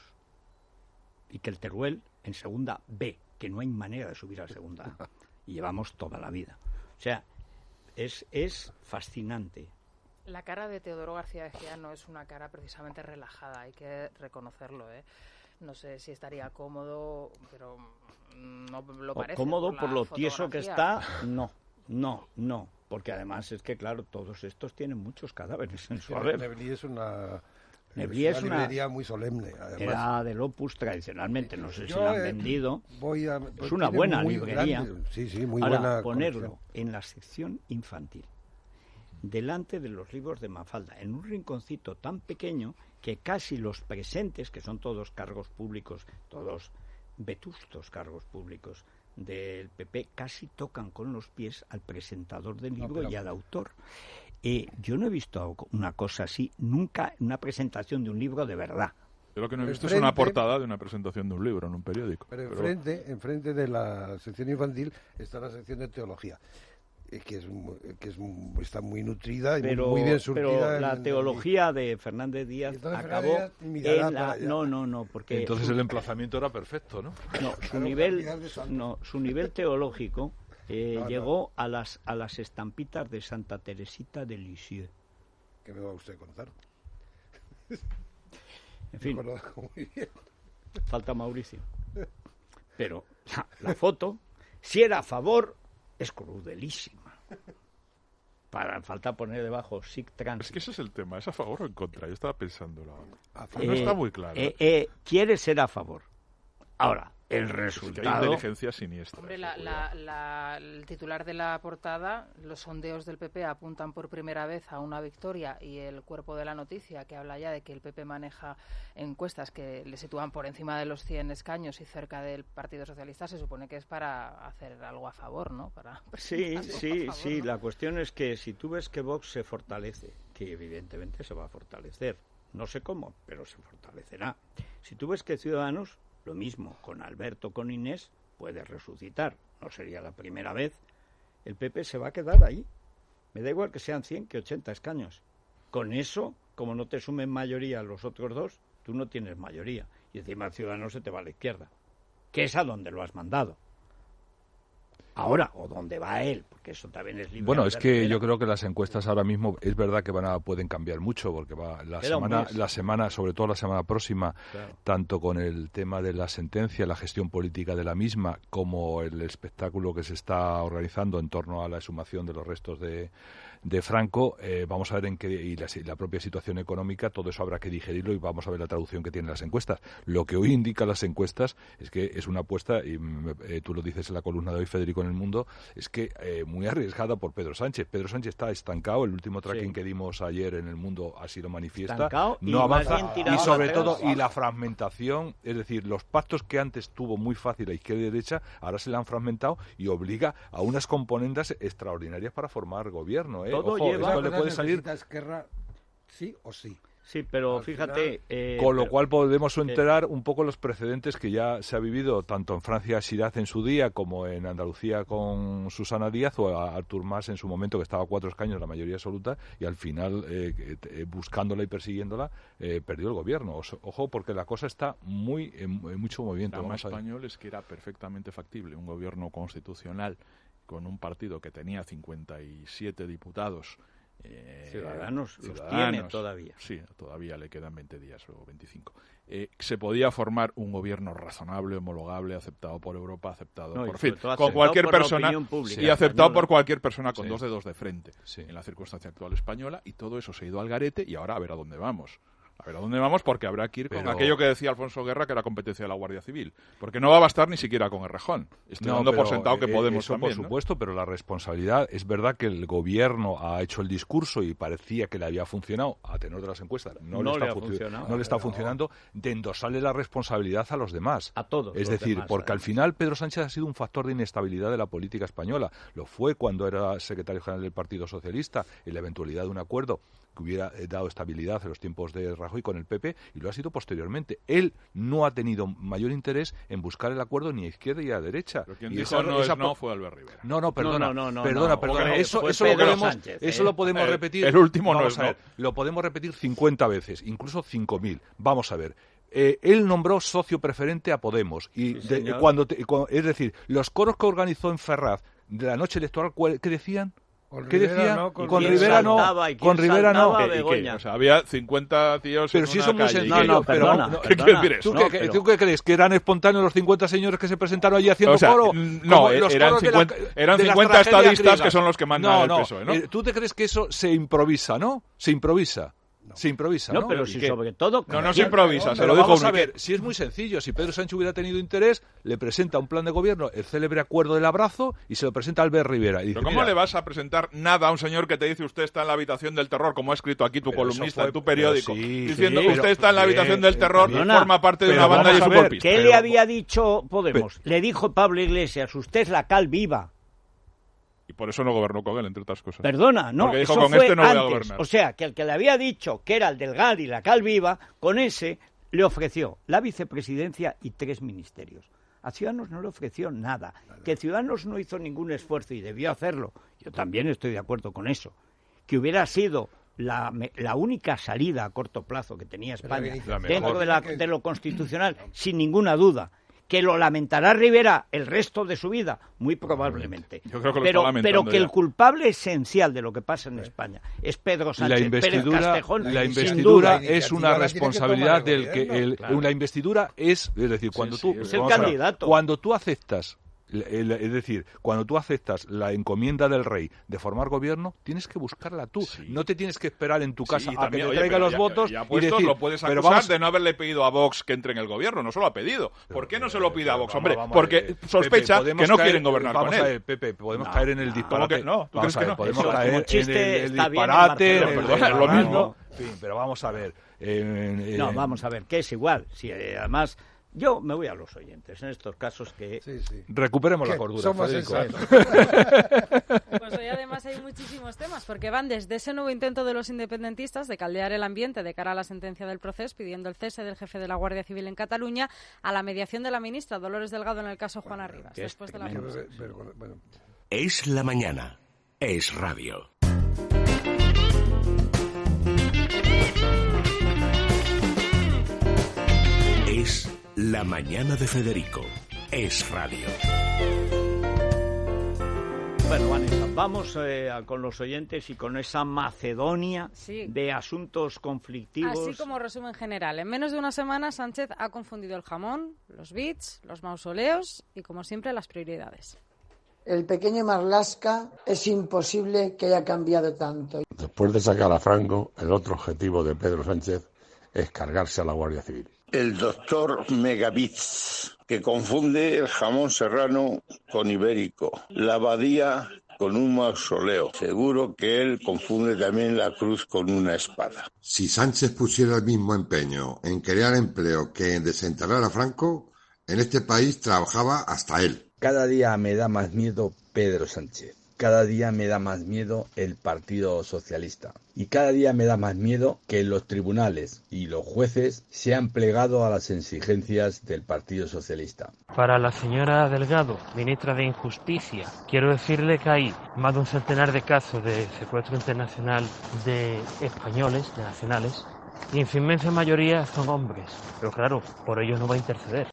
y que el Teruel en segunda B, que no hay manera de subir a segunda A, y llevamos toda la vida. O sea, es, es fascinante. La cara de Teodoro García Egea no es una cara precisamente relajada, hay que reconocerlo, ¿eh? No sé si estaría cómodo, pero no lo O parece. cómodo la por lo tieso que fotografía. está, no, no, no, porque además es que, claro, todos estos tienen muchos cadáveres en su Sí, haber. Neblí es una, Neblí es una- librería muy solemne. Además. Era del Opus tradicionalmente, no sé si Yo, la han eh, vendido. voy a- Es una tiene buena muy librería. grande- sí, sí, muy Ahora, buena ponerlo colección. en la sección infantil, delante de los libros de Mafalda, en un rinconcito tan pequeño que casi los presentes, que son todos cargos públicos, todos vetustos cargos públicos del P P, casi tocan con los pies al presentador del No, libro pero- y al autor. Eh, yo no he visto una cosa así nunca en una presentación de un libro de verdad. Yo lo que no he Pero visto es una enfrente- portada de una presentación de un libro en un periódico. Pero Pero- enfrente, enfrente de la sección infantil está la sección de teología, eh, que es mu- que es mu- está muy nutrida y muy- Pero, muy bien surtida. pero en- la en- teología de Fernández Y Díaz entonces acabó Fernández Díaz mirará en la... para allá. No, no, no, porque... Entonces su- el emplazamiento era perfecto, ¿no? No, su Claro, nivel, cantidad de santos. no, su nivel teológico eh, No, no. llegó a las a las estampitas de Santa Teresita de Lisieux. ¿Qué me va usted a contar? En fin, Lo conozco muy bien. falta Mauricio. Pero la, la foto, si era a favor, es crudelísima. Para, falta poner debajo Sic Transit. Es que ese es el tema, ¿es a favor o en contra? Yo estaba pensando. La... A No Eh, está muy claro. eh, eh, quiere ser a favor. Ahora, el Es que hay resultado... inteligencia siniestra. Hombre, eso, la, cuidado. la- la- el titular de la portada, los sondeos del P P apuntan por primera vez a una victoria, y el cuerpo de la noticia, que habla ya de que el P P maneja encuestas que le sitúan por encima de los cien escaños y cerca del Partido Socialista, se supone que es para hacer algo a favor, ¿no? Para Sí, algo a sí, favor, sí. ¿no? La cuestión es que si tú ves que Vox se fortalece, que evidentemente se va a fortalecer, no sé cómo, pero se fortalecerá. Si tú ves que Ciudadanos, lo mismo, con Alberto, con Inés, puede resucitar. No sería la primera vez. el P P se va a quedar ahí. Me da igual que sean cien que ochenta escaños. Con eso, como no te sumen mayoría los otros dos, tú no tienes mayoría. Y encima el Ciudadanos se te va a la izquierda, que es a donde lo has mandado. Ahora, o dónde va él, porque eso también es libre. Bueno, es que yo creo que las encuestas ahora mismo es verdad que van a pueden cambiar mucho, porque va la Queda semana, la semana, sobre todo la semana próxima, claro, tanto con el tema de la sentencia, la gestión política de la misma, como el espectáculo que se está organizando en torno a la exhumación de los restos de, de Franco, eh, vamos a ver en qué, y la, la propia situación económica, todo eso habrá que digerirlo y vamos a ver la traducción que tienen las encuestas. Lo que hoy indican las encuestas es que es una apuesta, y eh, tú lo dices en la columna de hoy, Federico, en El Mundo, es que eh, muy arriesgada por Pedro Sánchez. Pedro Sánchez está estancado, el último tracking sí. que dimos ayer en El Mundo así lo manifiesta, estancado no avanza, y sobre todo, y la fragmentación, es decir, los pactos que antes tuvo muy fácil a izquierda y derecha, ahora se le han fragmentado y obliga a unas componendas extraordinarias para formar gobierno, ¿eh? Todo Ojo, lleva, esto le puede salir Esquerra, sí o sí. Sí, pero Al fíjate... final, eh, con lo pero, cual podemos enterar eh, un poco los precedentes que ya se ha vivido tanto en Francia Chirac en su día como en Andalucía con Susana Díaz o a Artur Mas en su momento, que estaba a cuatro escaños la mayoría absoluta, y al final eh, eh, buscándola y persiguiéndola eh, perdió el gobierno. Os, ojo, porque la cosa está muy en, en mucho movimiento. El drama Vamos a ver. español es que era perfectamente factible un gobierno constitucional con un partido que tenía cincuenta y siete diputados. Eh, Ciudadanos, ciudadanos los tiene todavía. Sí, todavía le quedan veinte días o veinticinco. Eh, se podía formar un gobierno razonable, homologable, aceptado por Europa, aceptado no, por fin, con cualquier por persona pública, y aceptado española. por cualquier persona con sí. dos dedos de frente sí. en la circunstancia actual española, y todo eso se ha ido al garete y ahora a ver a dónde vamos. A ver a dónde vamos, porque habrá que ir con Pero... aquello que decía Alfonso Guerra, que era competencia de la Guardia Civil. Porque no va a bastar ni siquiera con Errejón. Estoy no, dando pero, por sentado que eh, podemos eso también, por ¿no? supuesto, pero la responsabilidad, es verdad que el gobierno ha hecho el discurso y parecía que le había funcionado, a tenor de las encuestas, no, no le, está le, ha funcio funcionado, no le está pero... funcionando, de endosarle la responsabilidad a los demás. A todos. Es los decir, demás, porque además. al final Pedro Sánchez ha sido un factor de inestabilidad de la política española. Lo fue cuando era secretario general del Partido Socialista, en la eventualidad de un acuerdo que hubiera dado estabilidad en los tiempos de Rajoy con el P P, y lo ha sido posteriormente. Él no ha tenido mayor interés en buscar el acuerdo ni a izquierda ni a derecha. Pero quien y dijo esa, no esa es no fue Albert Rivera. No, no, perdona, no, no, no, perdona, no, perdona. fue- Eso, fue eso, lo Pedro podemos, Sánchez, eso ¿eh? lo podemos El- repetir. el último no Vamos es a ver, no. lo podemos repetir cincuenta veces, incluso cinco mil. Vamos a ver. Eh, él nombró socio preferente a Podemos y Sí, de- señor. cuando, te- cu- es decir, los coros que organizó en Ferraz de la noche electoral, ¿cuál- ¿qué decían? Con ¿Qué Rivera decían? no, con con Rivera Rivera no, saltaba y quién con Rivera no. saltaba, ¿Y qué? Begoña. O sea, había cincuenta tíos Pero en si una eso es muy calle. sencillo, No, no, pero perdona, no, ¿qué perdona. quieres decir ¿Tú, eso? qué, No, qué- pero- ¿Tú qué crees? ¿Que eran espontáneos los cincuenta señores que se presentaron allí haciendo O sea, coro? n- Como no, los eran coros de la- cincuenta eran de las cincuenta tragedias estadistas griegas. que son los que mandan no, el no. P S O E, ¿no? Eh, ¿Tú te crees que eso se improvisa, no? Se improvisa. Se improvisa, ¿no? No, pero ¿Y si qué? sobre todo... No, no con- se improvisa, se Pero lo dijo vamos uno. a ver, si es muy sencillo, si Pedro Sánchez hubiera tenido interés, le presenta un plan de gobierno, el célebre acuerdo del abrazo, y se lo presenta a Albert Rivera. Y dice, Pero ¿cómo mira, le vas a presentar nada a un señor que te dice usted está en la habitación del terror, como ha escrito aquí tu Pero eso columnista fue- en tu periódico, pero sí, diciendo sí, usted pero- está en la habitación del bien, terror, perdona, forma parte de pero una banda y vamos es a un ver, golpista? ¿Qué Pero- le había dicho Podemos? Le dijo Pablo Iglesias, usted es la cal viva. Y por eso no gobernó con él, entre otras cosas. Perdona, no, Porque dijo, eso con fue este no voy a antes. gobernar. O sea, que el que le había dicho que era el del G A D y la cal viva, con ese le ofreció la vicepresidencia y tres ministerios. A Ciudadanos no le ofreció nada. Que Ciudadanos no hizo ningún esfuerzo y debió hacerlo. Yo también estoy de acuerdo con eso. Que hubiera sido la, me- la única salida a corto plazo que tenía España La mejor. dentro de, la- de lo constitucional, sin ninguna duda. Que lo lamentará Rivera el resto de su vida, muy probablemente. Yo creo que lo pero, está lamentando pero que ya. el culpable esencial de lo que pasa en España es Pedro la Sánchez investidura, Pérez Castejón, la sin investidura duda. es una La iniciativa la tiene que responsabilidad tomar el del que gobierno. el, Claro. una investidura es, es decir, cuando Sí, tú sí, es el vamos a ver, candidato. cuando tú aceptas el- el- es decir, cuando tú aceptas la encomienda del rey de formar gobierno, tienes que buscarla tú. Sí. No te tienes que esperar en tu Sí, casa y a también, que te oye, traiga pero los ya- votos ya y puestos, decir, lo puedes pero acusar vamos, de no haberle pedido a Vox que entre en el gobierno, no se lo ha pedido. ¿Por qué no se lo pide a Vox, Vamos, hombre? vamos a Porque ver, sospecha Pepe, podemos que no caer- quieren gobernar vamos con a él. ver, Pepe, podemos No, caer en el no. disparate. ¿Cómo que no? ¿Tú Vamos crees a que ver, no? podemos Eso caer como en chiste el, el está bien en disparate, en Barcelona, el- perdona, en es lo el- mismo. En fin, pero vamos a ver. eh, eh, No, vamos a ver, que es igual. Si eh, además, yo me voy a los oyentes en estos casos que... Sí, sí. Recuperemos la ¿Qué? cordura, Somos Federico. sensatos. Pues hoy además hay muchísimos temas, porque van desde ese nuevo intento de los independentistas de caldear el ambiente de cara a la sentencia del proceso, pidiendo el cese del jefe de la Guardia Civil en Cataluña, a la mediación de la ministra Dolores Delgado en el caso Juana Rivas. que es Después de la tremendo. Qué ver- vergüenza. Bueno, Es la mañana. Es radio. Es la mañana de Federico. Es radio. Bueno, Vanessa, vamos eh, a, con los oyentes y con esa Macedonia sí. de asuntos conflictivos. Así como resumen general, en menos de una semana Sánchez ha confundido el jamón, los bits, los mausoleos y, como siempre, las prioridades. El pequeño Marlaska es imposible que haya cambiado tanto. Después de sacar a Franco, el otro objetivo de Pedro Sánchez es cargarse a la Guardia Civil. El doctor Megabits, que confunde el jamón serrano con ibérico, la abadía con un mausoleo. Seguro que él confunde también la cruz con una espada. Si Sánchez pusiera el mismo empeño en crear empleo que en desenterrar a Franco, en este país trabajaba hasta él. Cada día me da más miedo Pedro Sánchez. Cada día me da más miedo el Partido Socialista. Y cada día me da más miedo que los tribunales y los jueces se han plegado a las exigencias del Partido Socialista. Para la señora Delgado, ministra de Injusticia, quiero decirle que hay más de un centenar de casos de secuestro internacional de españoles, de nacionales, y en su inmensa mayoría son hombres. Pero claro, por ello no va a interceder.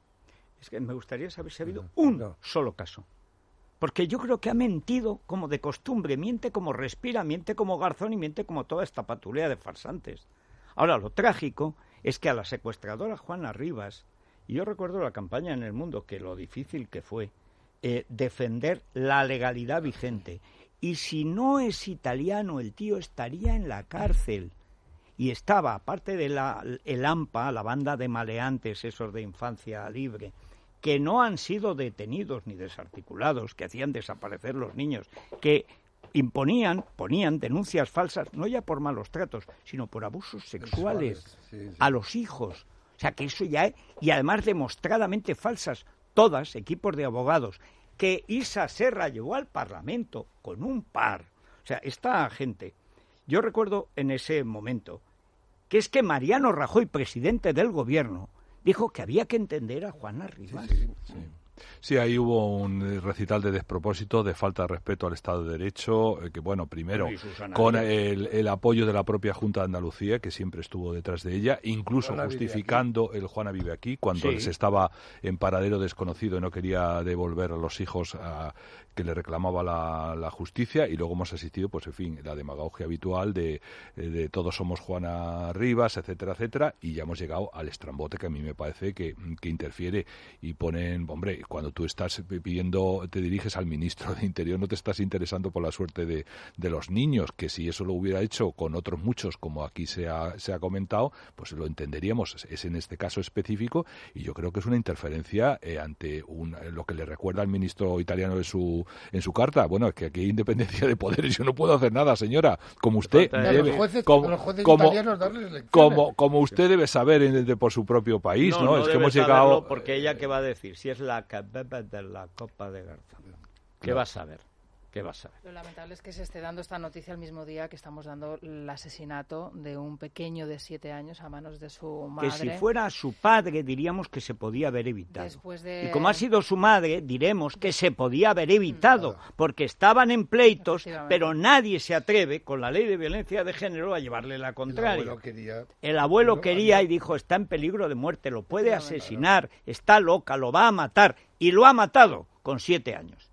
Es que me gustaría saber si ha habido un solo caso. Porque yo creo que ha mentido como de costumbre, miente como respira, miente como Garzón y miente como toda esta patulea de farsantes. Ahora, lo trágico es que a la secuestradora Juana Rivas, y yo recuerdo la campaña en El Mundo, que lo difícil que fue eh, defender la legalidad vigente. Y si no es italiano, el tío estaría en la cárcel. Y estaba, aparte de la, el AMPA, la banda de maleantes, esos de infancia libre, que no han sido detenidos ni desarticulados, que hacían desaparecer los niños, que imponían, ponían denuncias falsas, no ya por malos tratos, sino por abusos sexuales, sexuales sí, sí. a los hijos. O sea, que eso ya es, y además demostradamente falsas, todas, equipos de abogados, que Isa Serra llevó al Parlamento con un par. O sea, esta gente, yo recuerdo en ese momento, que es que Mariano Rajoy, presidente del gobierno, dijo que había que entender a Juana Rivas. Sí, sí, sí. Sí, ahí hubo un recital de despropósito, de falta de respeto al Estado de Derecho, eh, que bueno, primero con el, el apoyo de la propia Junta de Andalucía, que siempre estuvo detrás de ella, incluso Juana justificando el Juana vive aquí, cuando sí. se estaba en paradero desconocido y no quería devolver a los hijos a, que le reclamaba la, la justicia, y luego hemos asistido, pues en fin, la demagogia habitual de, de todos somos Juana Rivas, etcétera, etcétera, y ya hemos llegado al estrambote que a mí me parece que, que interfiere y ponen, hombre, cuando tú estás pidiendo, te diriges al ministro de Interior, no te estás interesando por la suerte de, de los niños, que si eso lo hubiera hecho con otros muchos, como aquí se ha, se ha comentado, pues lo entenderíamos. Es en este caso específico, y yo creo que es una interferencia eh, ante un, lo que le recuerda al ministro italiano en su, en su carta. Bueno, es que aquí hay independencia de poderes, yo no puedo hacer nada, señora, como usted debe, los jueces, como, los jueces como, italianos darles lecciones. como, como usted debe saber en, de, por su propio país, ¿no? No, no es que debe hemos llegado... Porque ella, ¿qué va a decir? Si es la cabeza de la Copa de Garzón. ¿Qué no. va a saber? ¿Qué va a saber? Lo lamentable es que se esté dando esta noticia al mismo día que estamos dando el asesinato de un pequeño de siete años a manos de su madre. Que si fuera su padre diríamos que se podía haber evitado. Después de... Y como ha sido su madre, diremos que se podía haber evitado, porque estaban en pleitos, pero nadie se atreve, con la ley de violencia de género, a llevarle la contraria. El abuelo quería, El abuelo quería y dijo, está en peligro de muerte, lo puede asesinar, está loca, lo va a matar, y lo ha matado con siete años.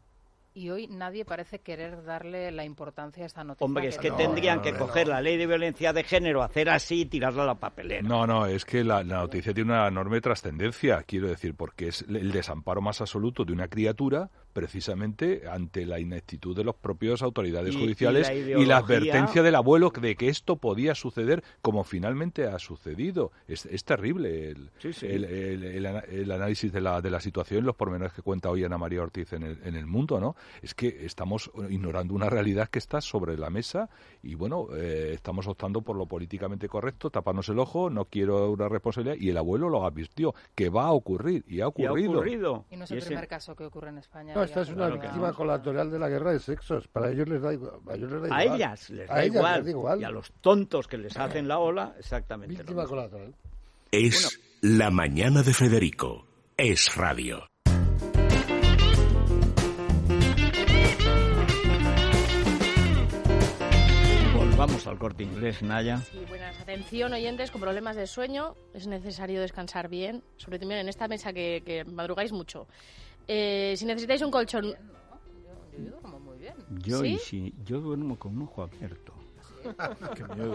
Y hoy nadie parece querer darle la importancia a esta noticia. Hombre, es que, no, tendrían no, que no, coger no. la ley de violencia de género, hacer así y tirarla a la papelera. No, no, es que la, la noticia tiene una enorme trascendencia, quiero decir, porque es el desamparo más absoluto de una criatura, precisamente ante la ineptitud de las propias autoridades y, judiciales y, la y la advertencia del abuelo de que esto podía suceder, como finalmente ha sucedido. Es, es terrible el, sí, sí. El, el, el, el análisis de la, de la situación, los pormenores que cuenta hoy Ana María Ortiz en el, en el Mundo, ¿no? Es que estamos ignorando una realidad que está sobre la mesa y, bueno, eh, estamos optando por lo políticamente correcto, taparnos el ojo, no quiero una responsabilidad, y el abuelo lo advirtió, que va a ocurrir, y ha ocurrido. Y, ha ocurrido. y no es el y primer ese... caso que ocurre en España. No, esta es una víctima no. colateral de la guerra de sexos. Para ellos les da igual. A, ellos les da a igual. ellas les da, a igual. ellas les da igual. Y a los tontos que les hacen la ola, exactamente. Víctima colateral. Es bueno. La mañana de Federico. Es radio. Vamos al Corte Inglés, Naya. Sí, buenas. Atención, oyentes con problemas de sueño. Es necesario descansar bien, sobre todo en esta mesa que, que madrugáis mucho. Eh, si necesitáis un colchón... Yo, yo duermo muy bien. Yo, ¿Sí? y si, yo duermo con un ojo abierto. Qué miedo.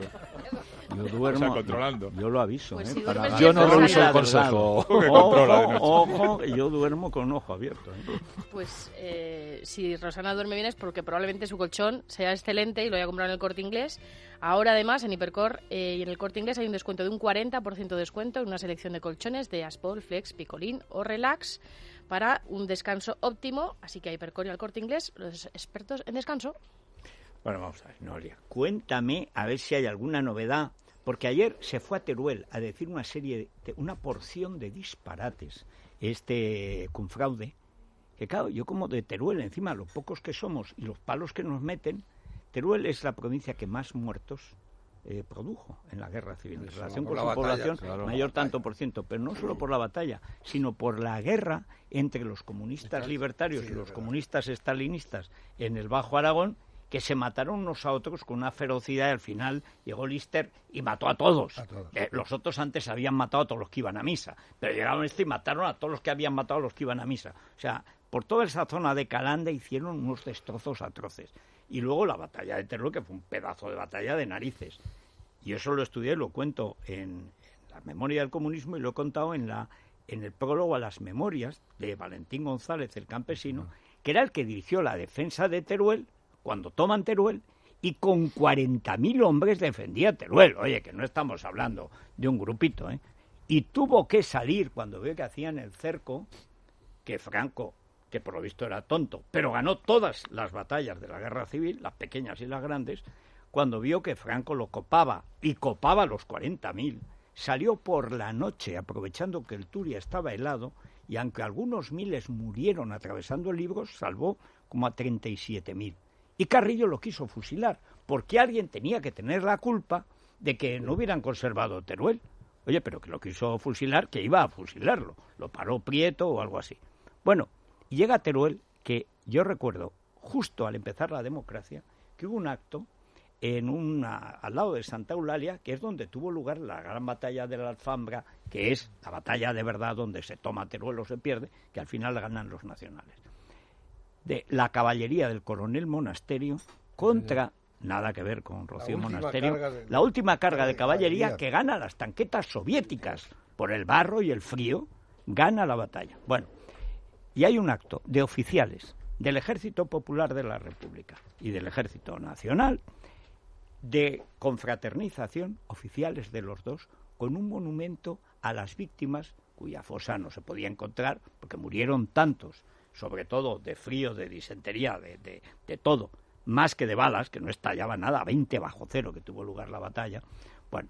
Yo duermo... O sea, controlando. Yo lo aviso, Pues ¿eh? si Para- duermes Yo no bien, reviso el Fernando. consejo. Que Ojo, controla de noche. ojo, yo duermo con un ojo abierto, ¿eh? Pues eh, si Rosana duerme bien es porque probablemente su colchón sea excelente y lo haya comprado en el Corte Inglés. Ahora, además, en Hipercor eh, y en el Corte Inglés hay un descuento de un cuarenta por ciento de descuento en una selección de colchones de Aspol, Flex, Picolín o Relax para un descanso óptimo. Así que a Hipercor y al Corte Inglés, los expertos en descanso. Bueno, vamos a ver, Noelia, cuéntame a ver si hay alguna novedad, porque ayer se fue a Teruel a decir una serie, de, una porción de disparates, este Cunfraude, que claro, yo como de Teruel, encima, los pocos que somos y los palos que nos meten, Teruel es la provincia que más muertos eh, produjo en la guerra civil, en Eso, relación por con la su batalla, población, claro, mayor la tanto por ciento, pero no solo por la batalla, sino por la guerra entre los comunistas Está- libertarios sí, y es los verdad. comunistas estalinistas en el Bajo Aragón, que se mataron unos a otros con una ferocidad y al final llegó Lister y mató a todos. A todos. Eh, los otros antes habían matado a todos los que iban a misa, pero llegaron este y mataron a todos los que habían matado a los que iban a misa. O sea, por toda esa zona de Calanda hicieron unos destrozos atroces. Y luego la batalla de Teruel, que fue un pedazo de batalla de narices. Y eso lo estudié, lo cuento en, en la memoria del comunismo y lo he contado en, la, en el prólogo a las memorias de Valentín González, el campesino, que era el que dirigió la defensa de Teruel cuando toman Teruel, y con cuarenta mil hombres defendía Teruel. Oye, que no estamos hablando de un grupito, ¿eh? Y tuvo que salir cuando vio que hacían el cerco, que Franco, que por lo visto era tonto, pero ganó todas las batallas de la guerra civil, las pequeñas y las grandes, cuando vio que Franco lo copaba, y copaba los cuarenta mil, salió por la noche, aprovechando que el Turia estaba helado, y aunque algunos miles murieron atravesando el Ebro, salvó como a treinta y siete mil. Y Carrillo lo quiso fusilar, porque alguien tenía que tener la culpa de que no hubieran conservado Teruel. Oye, pero que lo quiso fusilar, que iba a fusilarlo. Lo paró Prieto o algo así. Bueno, y llega Teruel, que yo recuerdo, justo al empezar la democracia, que hubo un acto en una, al lado de Santa Eulalia, que es donde tuvo lugar la gran batalla de la Alfambra, que es la batalla de verdad donde se toma Teruel o se pierde, que al final ganan los nacionales. De la caballería del coronel Monasterio contra, nada que ver con Rocío Monasterio, de, la última carga de, de caballería, caballería que gana las tanquetas soviéticas por el barro y el frío, gana la batalla. Bueno, y hay un acto de oficiales del Ejército Popular de la República y del Ejército Nacional de confraternización, oficiales de los dos, con un monumento a las víctimas cuya fosa no se podía encontrar porque murieron tantos, sobre todo de frío, de disentería, de, de, de todo, más que de balas, que no estallaba nada, a veinte bajo cero que tuvo lugar la batalla. Bueno,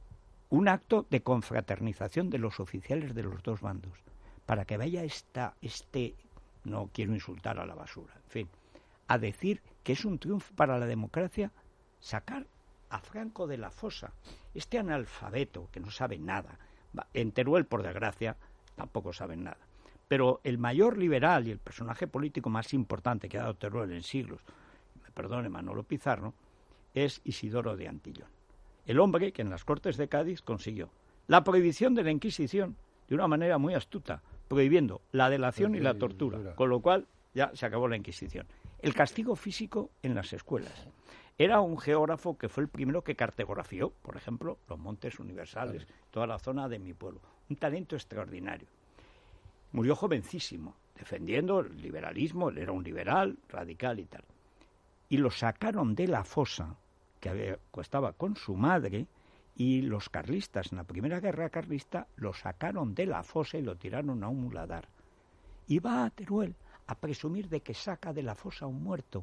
un acto de confraternización de los oficiales de los dos bandos, para que vaya esta, este, no quiero insultar a la basura, en fin, a decir que es un triunfo para la democracia sacar a Franco de la fosa, este analfabeto que no sabe nada. En Teruel, por desgracia, tampoco saben nada. Pero el mayor liberal y el personaje político más importante que ha dado Teruel en siglos, me perdone Manolo Pizarro, es Isidoro de Antillón. El hombre que en las Cortes de Cádiz consiguió la prohibición de la Inquisición de una manera muy astuta, prohibiendo la delación y la tortura, con lo cual ya se acabó la Inquisición. El castigo físico en las escuelas. Era un geógrafo que fue el primero que cartografió, por ejemplo, los montes universales, toda la zona de mi pueblo. Un talento extraordinario. Murió jovencísimo, defendiendo el liberalismo, él era un liberal, radical y tal. Y lo sacaron de la fosa, que había, estaba con su madre, y los carlistas, en la primera guerra carlista, lo sacaron de la fosa y lo tiraron a un muladar. Y va a Teruel a presumir de que saca de la fosa a un muerto.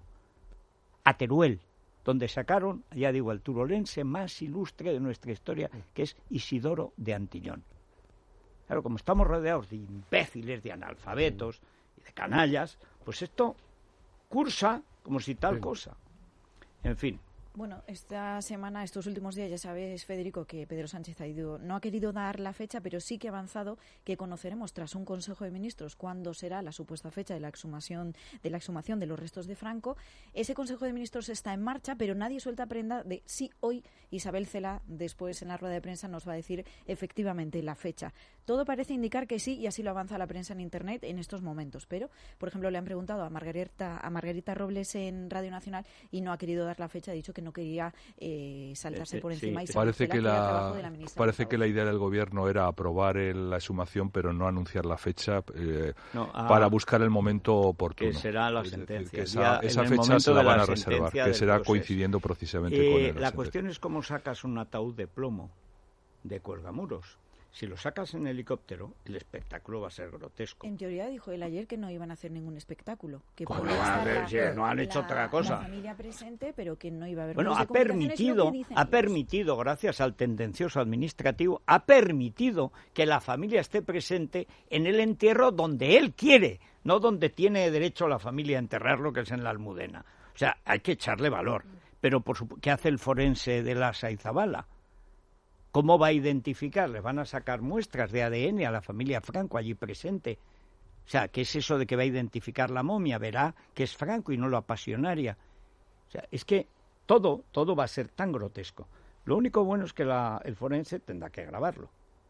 A Teruel, donde sacaron, ya digo, el turolense más ilustre de nuestra historia, que es Isidoro de Antillón. Claro, como estamos rodeados de imbéciles, de analfabetos y de canallas, pues esto cursa como si tal cosa. En fin, Bueno, esta semana, estos últimos días, ya sabes, Federico, que Pedro Sánchez ha ido, no ha querido dar la fecha, pero sí que ha avanzado que conoceremos tras un Consejo de Ministros cuándo será la supuesta fecha de la exhumación de la exhumación de los restos de Franco. Ese Consejo de Ministros está en marcha, pero nadie suelta prenda de si hoy Isabel Cela, después en la rueda de prensa, nos va a decir efectivamente la fecha. Todo parece indicar que sí, y así lo avanza la prensa en Internet en estos momentos. Pero, por ejemplo, le han preguntado a Margarita, a Margarita Robles en Radio Nacional y no ha querido dar la fecha, ha dicho que no quería eh, saltarse por encima. Sí, y parece que, la, de la parece que la idea del gobierno era aprobar el, la exhumación, pero no anunciar la fecha eh, no, ah, para buscar el momento oportuno. Que será la es sentencia. Decir, que esa, esa fecha se la van a reservar, que será proceso. coincidiendo precisamente eh, con el La sentencia. cuestión es cómo sacas un ataúd de plomo de cuelgamuros. Si lo sacas en helicóptero, el espectáculo va a ser grotesco. En teoría dijo él ayer que no iban a hacer ningún espectáculo. Que ¿Cómo no van a hacer? Si no han hecho la, otra cosa. La familia presente, pero que no iba a haber. Bueno, ha permitido, ha permitido, gracias al tendencioso administrativo, ha permitido que la familia esté presente en el entierro donde él quiere, no donde tiene derecho la familia a enterrarlo, que es en la Almudena. O sea, hay que echarle valor. Pero, por su, ¿qué hace el forense de la Saizabala? ¿Cómo va a identificar? Le van a sacar muestras de A D N a la familia Franco allí presente. O sea, ¿qué es eso de que va a identificar la momia? Verá que es Franco y no la pasionaria. O sea, es que todo, todo va a ser tan grotesco. Lo único bueno es que la, el forense tendrá que grabarlo.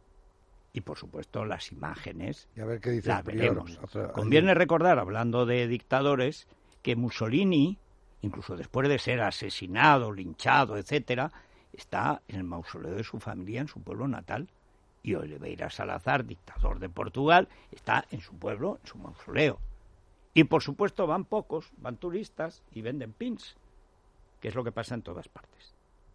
Y, por supuesto, las imágenes y a ver qué dice las veremos. Otra... Conviene recordar, hablando de dictadores, que Mussolini, incluso después de ser asesinado, linchado, etcétera, está en el mausoleo de su familia en su pueblo natal. Y Oliveira Salazar, dictador de Portugal, está en su pueblo, en su mausoleo. Y por supuesto van pocos, van turistas y venden pins, que es lo que pasa en todas partes.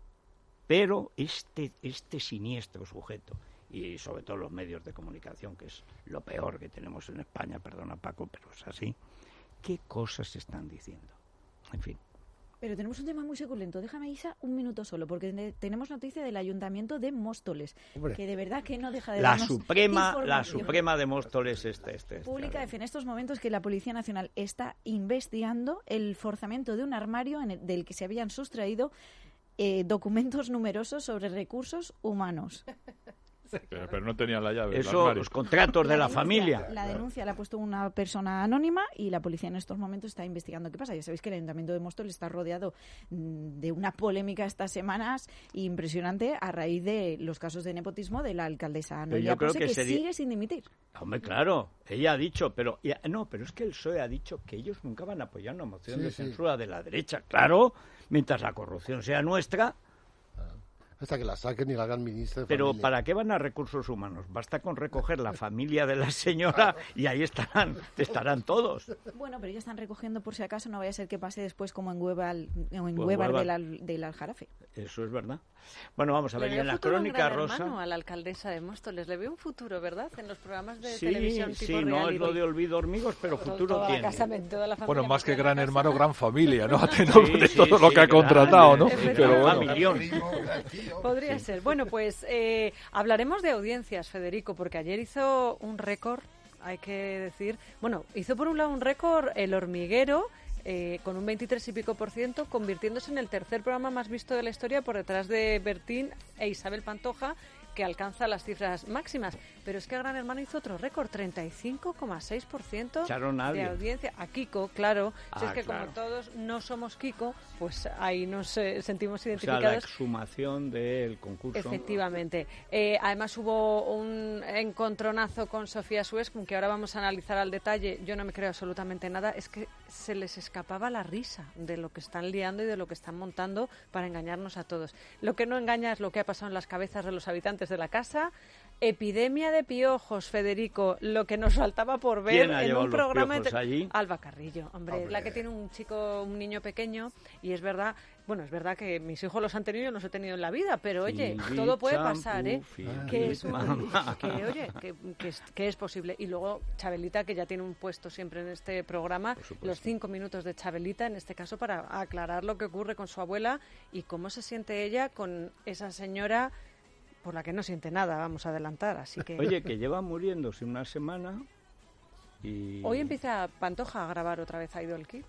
Pero este, este siniestro sujeto, y sobre todo los medios de comunicación, que es lo peor que tenemos en España, perdona Paco, pero es así, ¿qué cosas están diciendo? En fin. Pero tenemos un tema muy suculento. Déjame, Isa, un minuto solo, porque tenemos noticia del Ayuntamiento de Móstoles, Hombre. que de verdad que no deja de la darnos suprema La Suprema de Móstoles este, este, este Pública en estos momentos que la Policía Nacional está investigando el forzamiento de un armario en el, del que se habían sustraído eh, documentos numerosos sobre recursos humanos. Pero, pero no tenían la llave. Eso, los contratos de la, la denuncia, familia. La denuncia la ha puesto una persona anónima y la policía en estos momentos está investigando qué pasa. Ya sabéis que el Ayuntamiento de Móstoles está rodeado de una polémica estas semanas impresionante a raíz de los casos de nepotismo de la alcaldesa Noelia Pose, que, que sería... sigue sin dimitir. Hombre, claro, ella ha dicho, pero ya, no, pero es que el P S O E ha dicho que ellos nunca van a apoyar una moción sí, de censura sí. de la derecha. Claro, mientras la corrupción sea nuestra... Hasta que la saquen y la hagan ministra de Pero familia. ¿para qué van a recursos humanos? Basta con recoger la familia de la señora y ahí estarán estarán todos. Bueno, pero ellos están recogiendo por si acaso, no vaya a ser que pase después como en Huevar, en pues Huevar del, al, del Aljarafe. Eso es verdad. Bueno, vamos a ver, en la crónica un gran rosa... hermano a la alcaldesa de Móstoles, le veo un futuro, ¿verdad? En los programas de sí, televisión sí, tipo Sí, no es lo de olvido hormigos, pero todo, futuro toda tiene. La casa, toda la bueno, más que gran hermano, gran familia, ¿no? Sí, de sí, todo sí, lo que sí, ha contratado, ¿no? Pero bueno. Podría sí. ser. Bueno, pues eh, hablaremos de audiencias, Federico, porque ayer hizo un récord, hay que decir, bueno, hizo por un lado un récord El Hormiguero, eh, con un veintitrés y pico por ciento, convirtiéndose en el tercer programa más visto de la historia por detrás de Bertín e Isabel Pantoja, que alcanza las cifras máximas. Pero es que Gran Hermano hizo otro récord, treinta y cinco coma seis por ciento de audiencia. A Kiko, claro. Ah, si es que claro. Como todos no somos Kiko, pues ahí nos eh, sentimos identificados. O sea, la exhumación del concurso. Efectivamente. Eh, además hubo un encontronazo con Sofía Suez, con que ahora vamos a analizar al detalle. Yo no me creo absolutamente nada. Es que se les escapaba la risa de lo que están liando y de lo que están montando para engañarnos a todos. Lo que no engaña es lo que ha pasado en las cabezas de los habitantes de la casa. Epidemia de piojos, Federico, lo que nos faltaba por ver en un programa de allí? Alba Carrillo, hombre, hombre, la que tiene un chico, un niño pequeño, y es verdad, bueno, es verdad que mis hijos los han tenido y yo no los he tenido en la vida, pero oye, sí, todo puede pasar, ¿eh? Que es, que, oye, que, que, es, que es posible. Y luego Chabelita, que ya tiene un puesto siempre en este programa, los cinco minutos de Chabelita, en este caso, para aclarar lo que ocurre con su abuela y cómo se siente ella con esa señora por la que no siente nada, vamos a adelantar, así que... Oye, que lleva muriéndose una semana y... Hoy empieza Pantoja a grabar otra vez Idol Kids.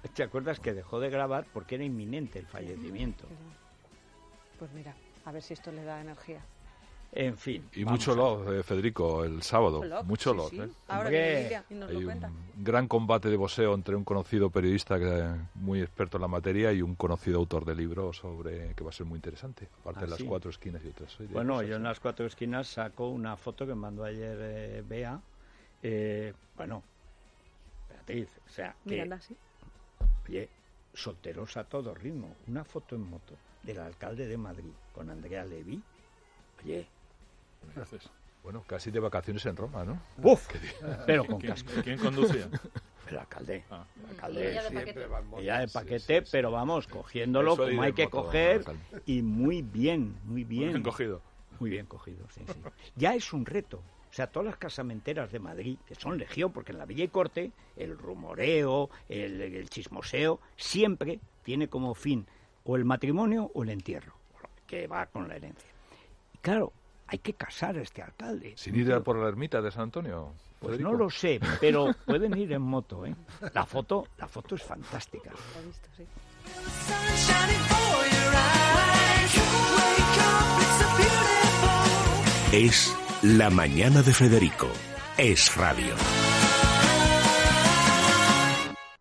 ¿Te acuerdas que dejó de grabar porque era inminente el fallecimiento? Pues mira, a ver si esto le da energía. En fin. Y mucho love, eh, Federico, el sábado. Love, mucho sí, love. sí. ¿eh? Ahora viene Lidia y nos Hay lo cuenta. un gran combate de boxeo entre un conocido periodista que es muy experto en la materia y un conocido autor de libros sobre que va a ser muy interesante, aparte Ah, de las sí. cuatro esquinas y otras. serie de Bueno, cosas. yo en las cuatro esquinas saco una foto que me mandó ayer eh, Bea. Eh, bueno, Beatriz, o sea, que, Mírala, sí. oye, solteros a todo ritmo. Una foto en moto del alcalde de Madrid con Andrea Levy. Oye, bueno, casi de vacaciones en Roma, ¿no? ¡Uf! Qué bien. Pero con ¿Quién- casco. quién conducía? El alcalde. Ah. El alcalde Ella de siempre paquete. va en moto. Ella de Sí, paquete, sí, sí. pero vamos, cogiéndolo Eso de ir como hay en que moto, coger alcalde. y muy bien, muy bien. bien cogido. Muy bien cogido, sí, sí. Ya es un reto. O sea, todas las casamenteras de Madrid, que son legión, porque en la Villa y Corte el rumoreo, el, el chismoseo, siempre tiene como fin o el matrimonio o el entierro, que va con la herencia. Y claro, hay que casar a este alcalde. Sin ir a por la ermita de San Antonio. Pues Federico. no lo sé, pero pueden ir en moto, ¿eh? La foto, la foto es fantástica. Lo he visto, sí. Es La Mañana de Federico. Es radio.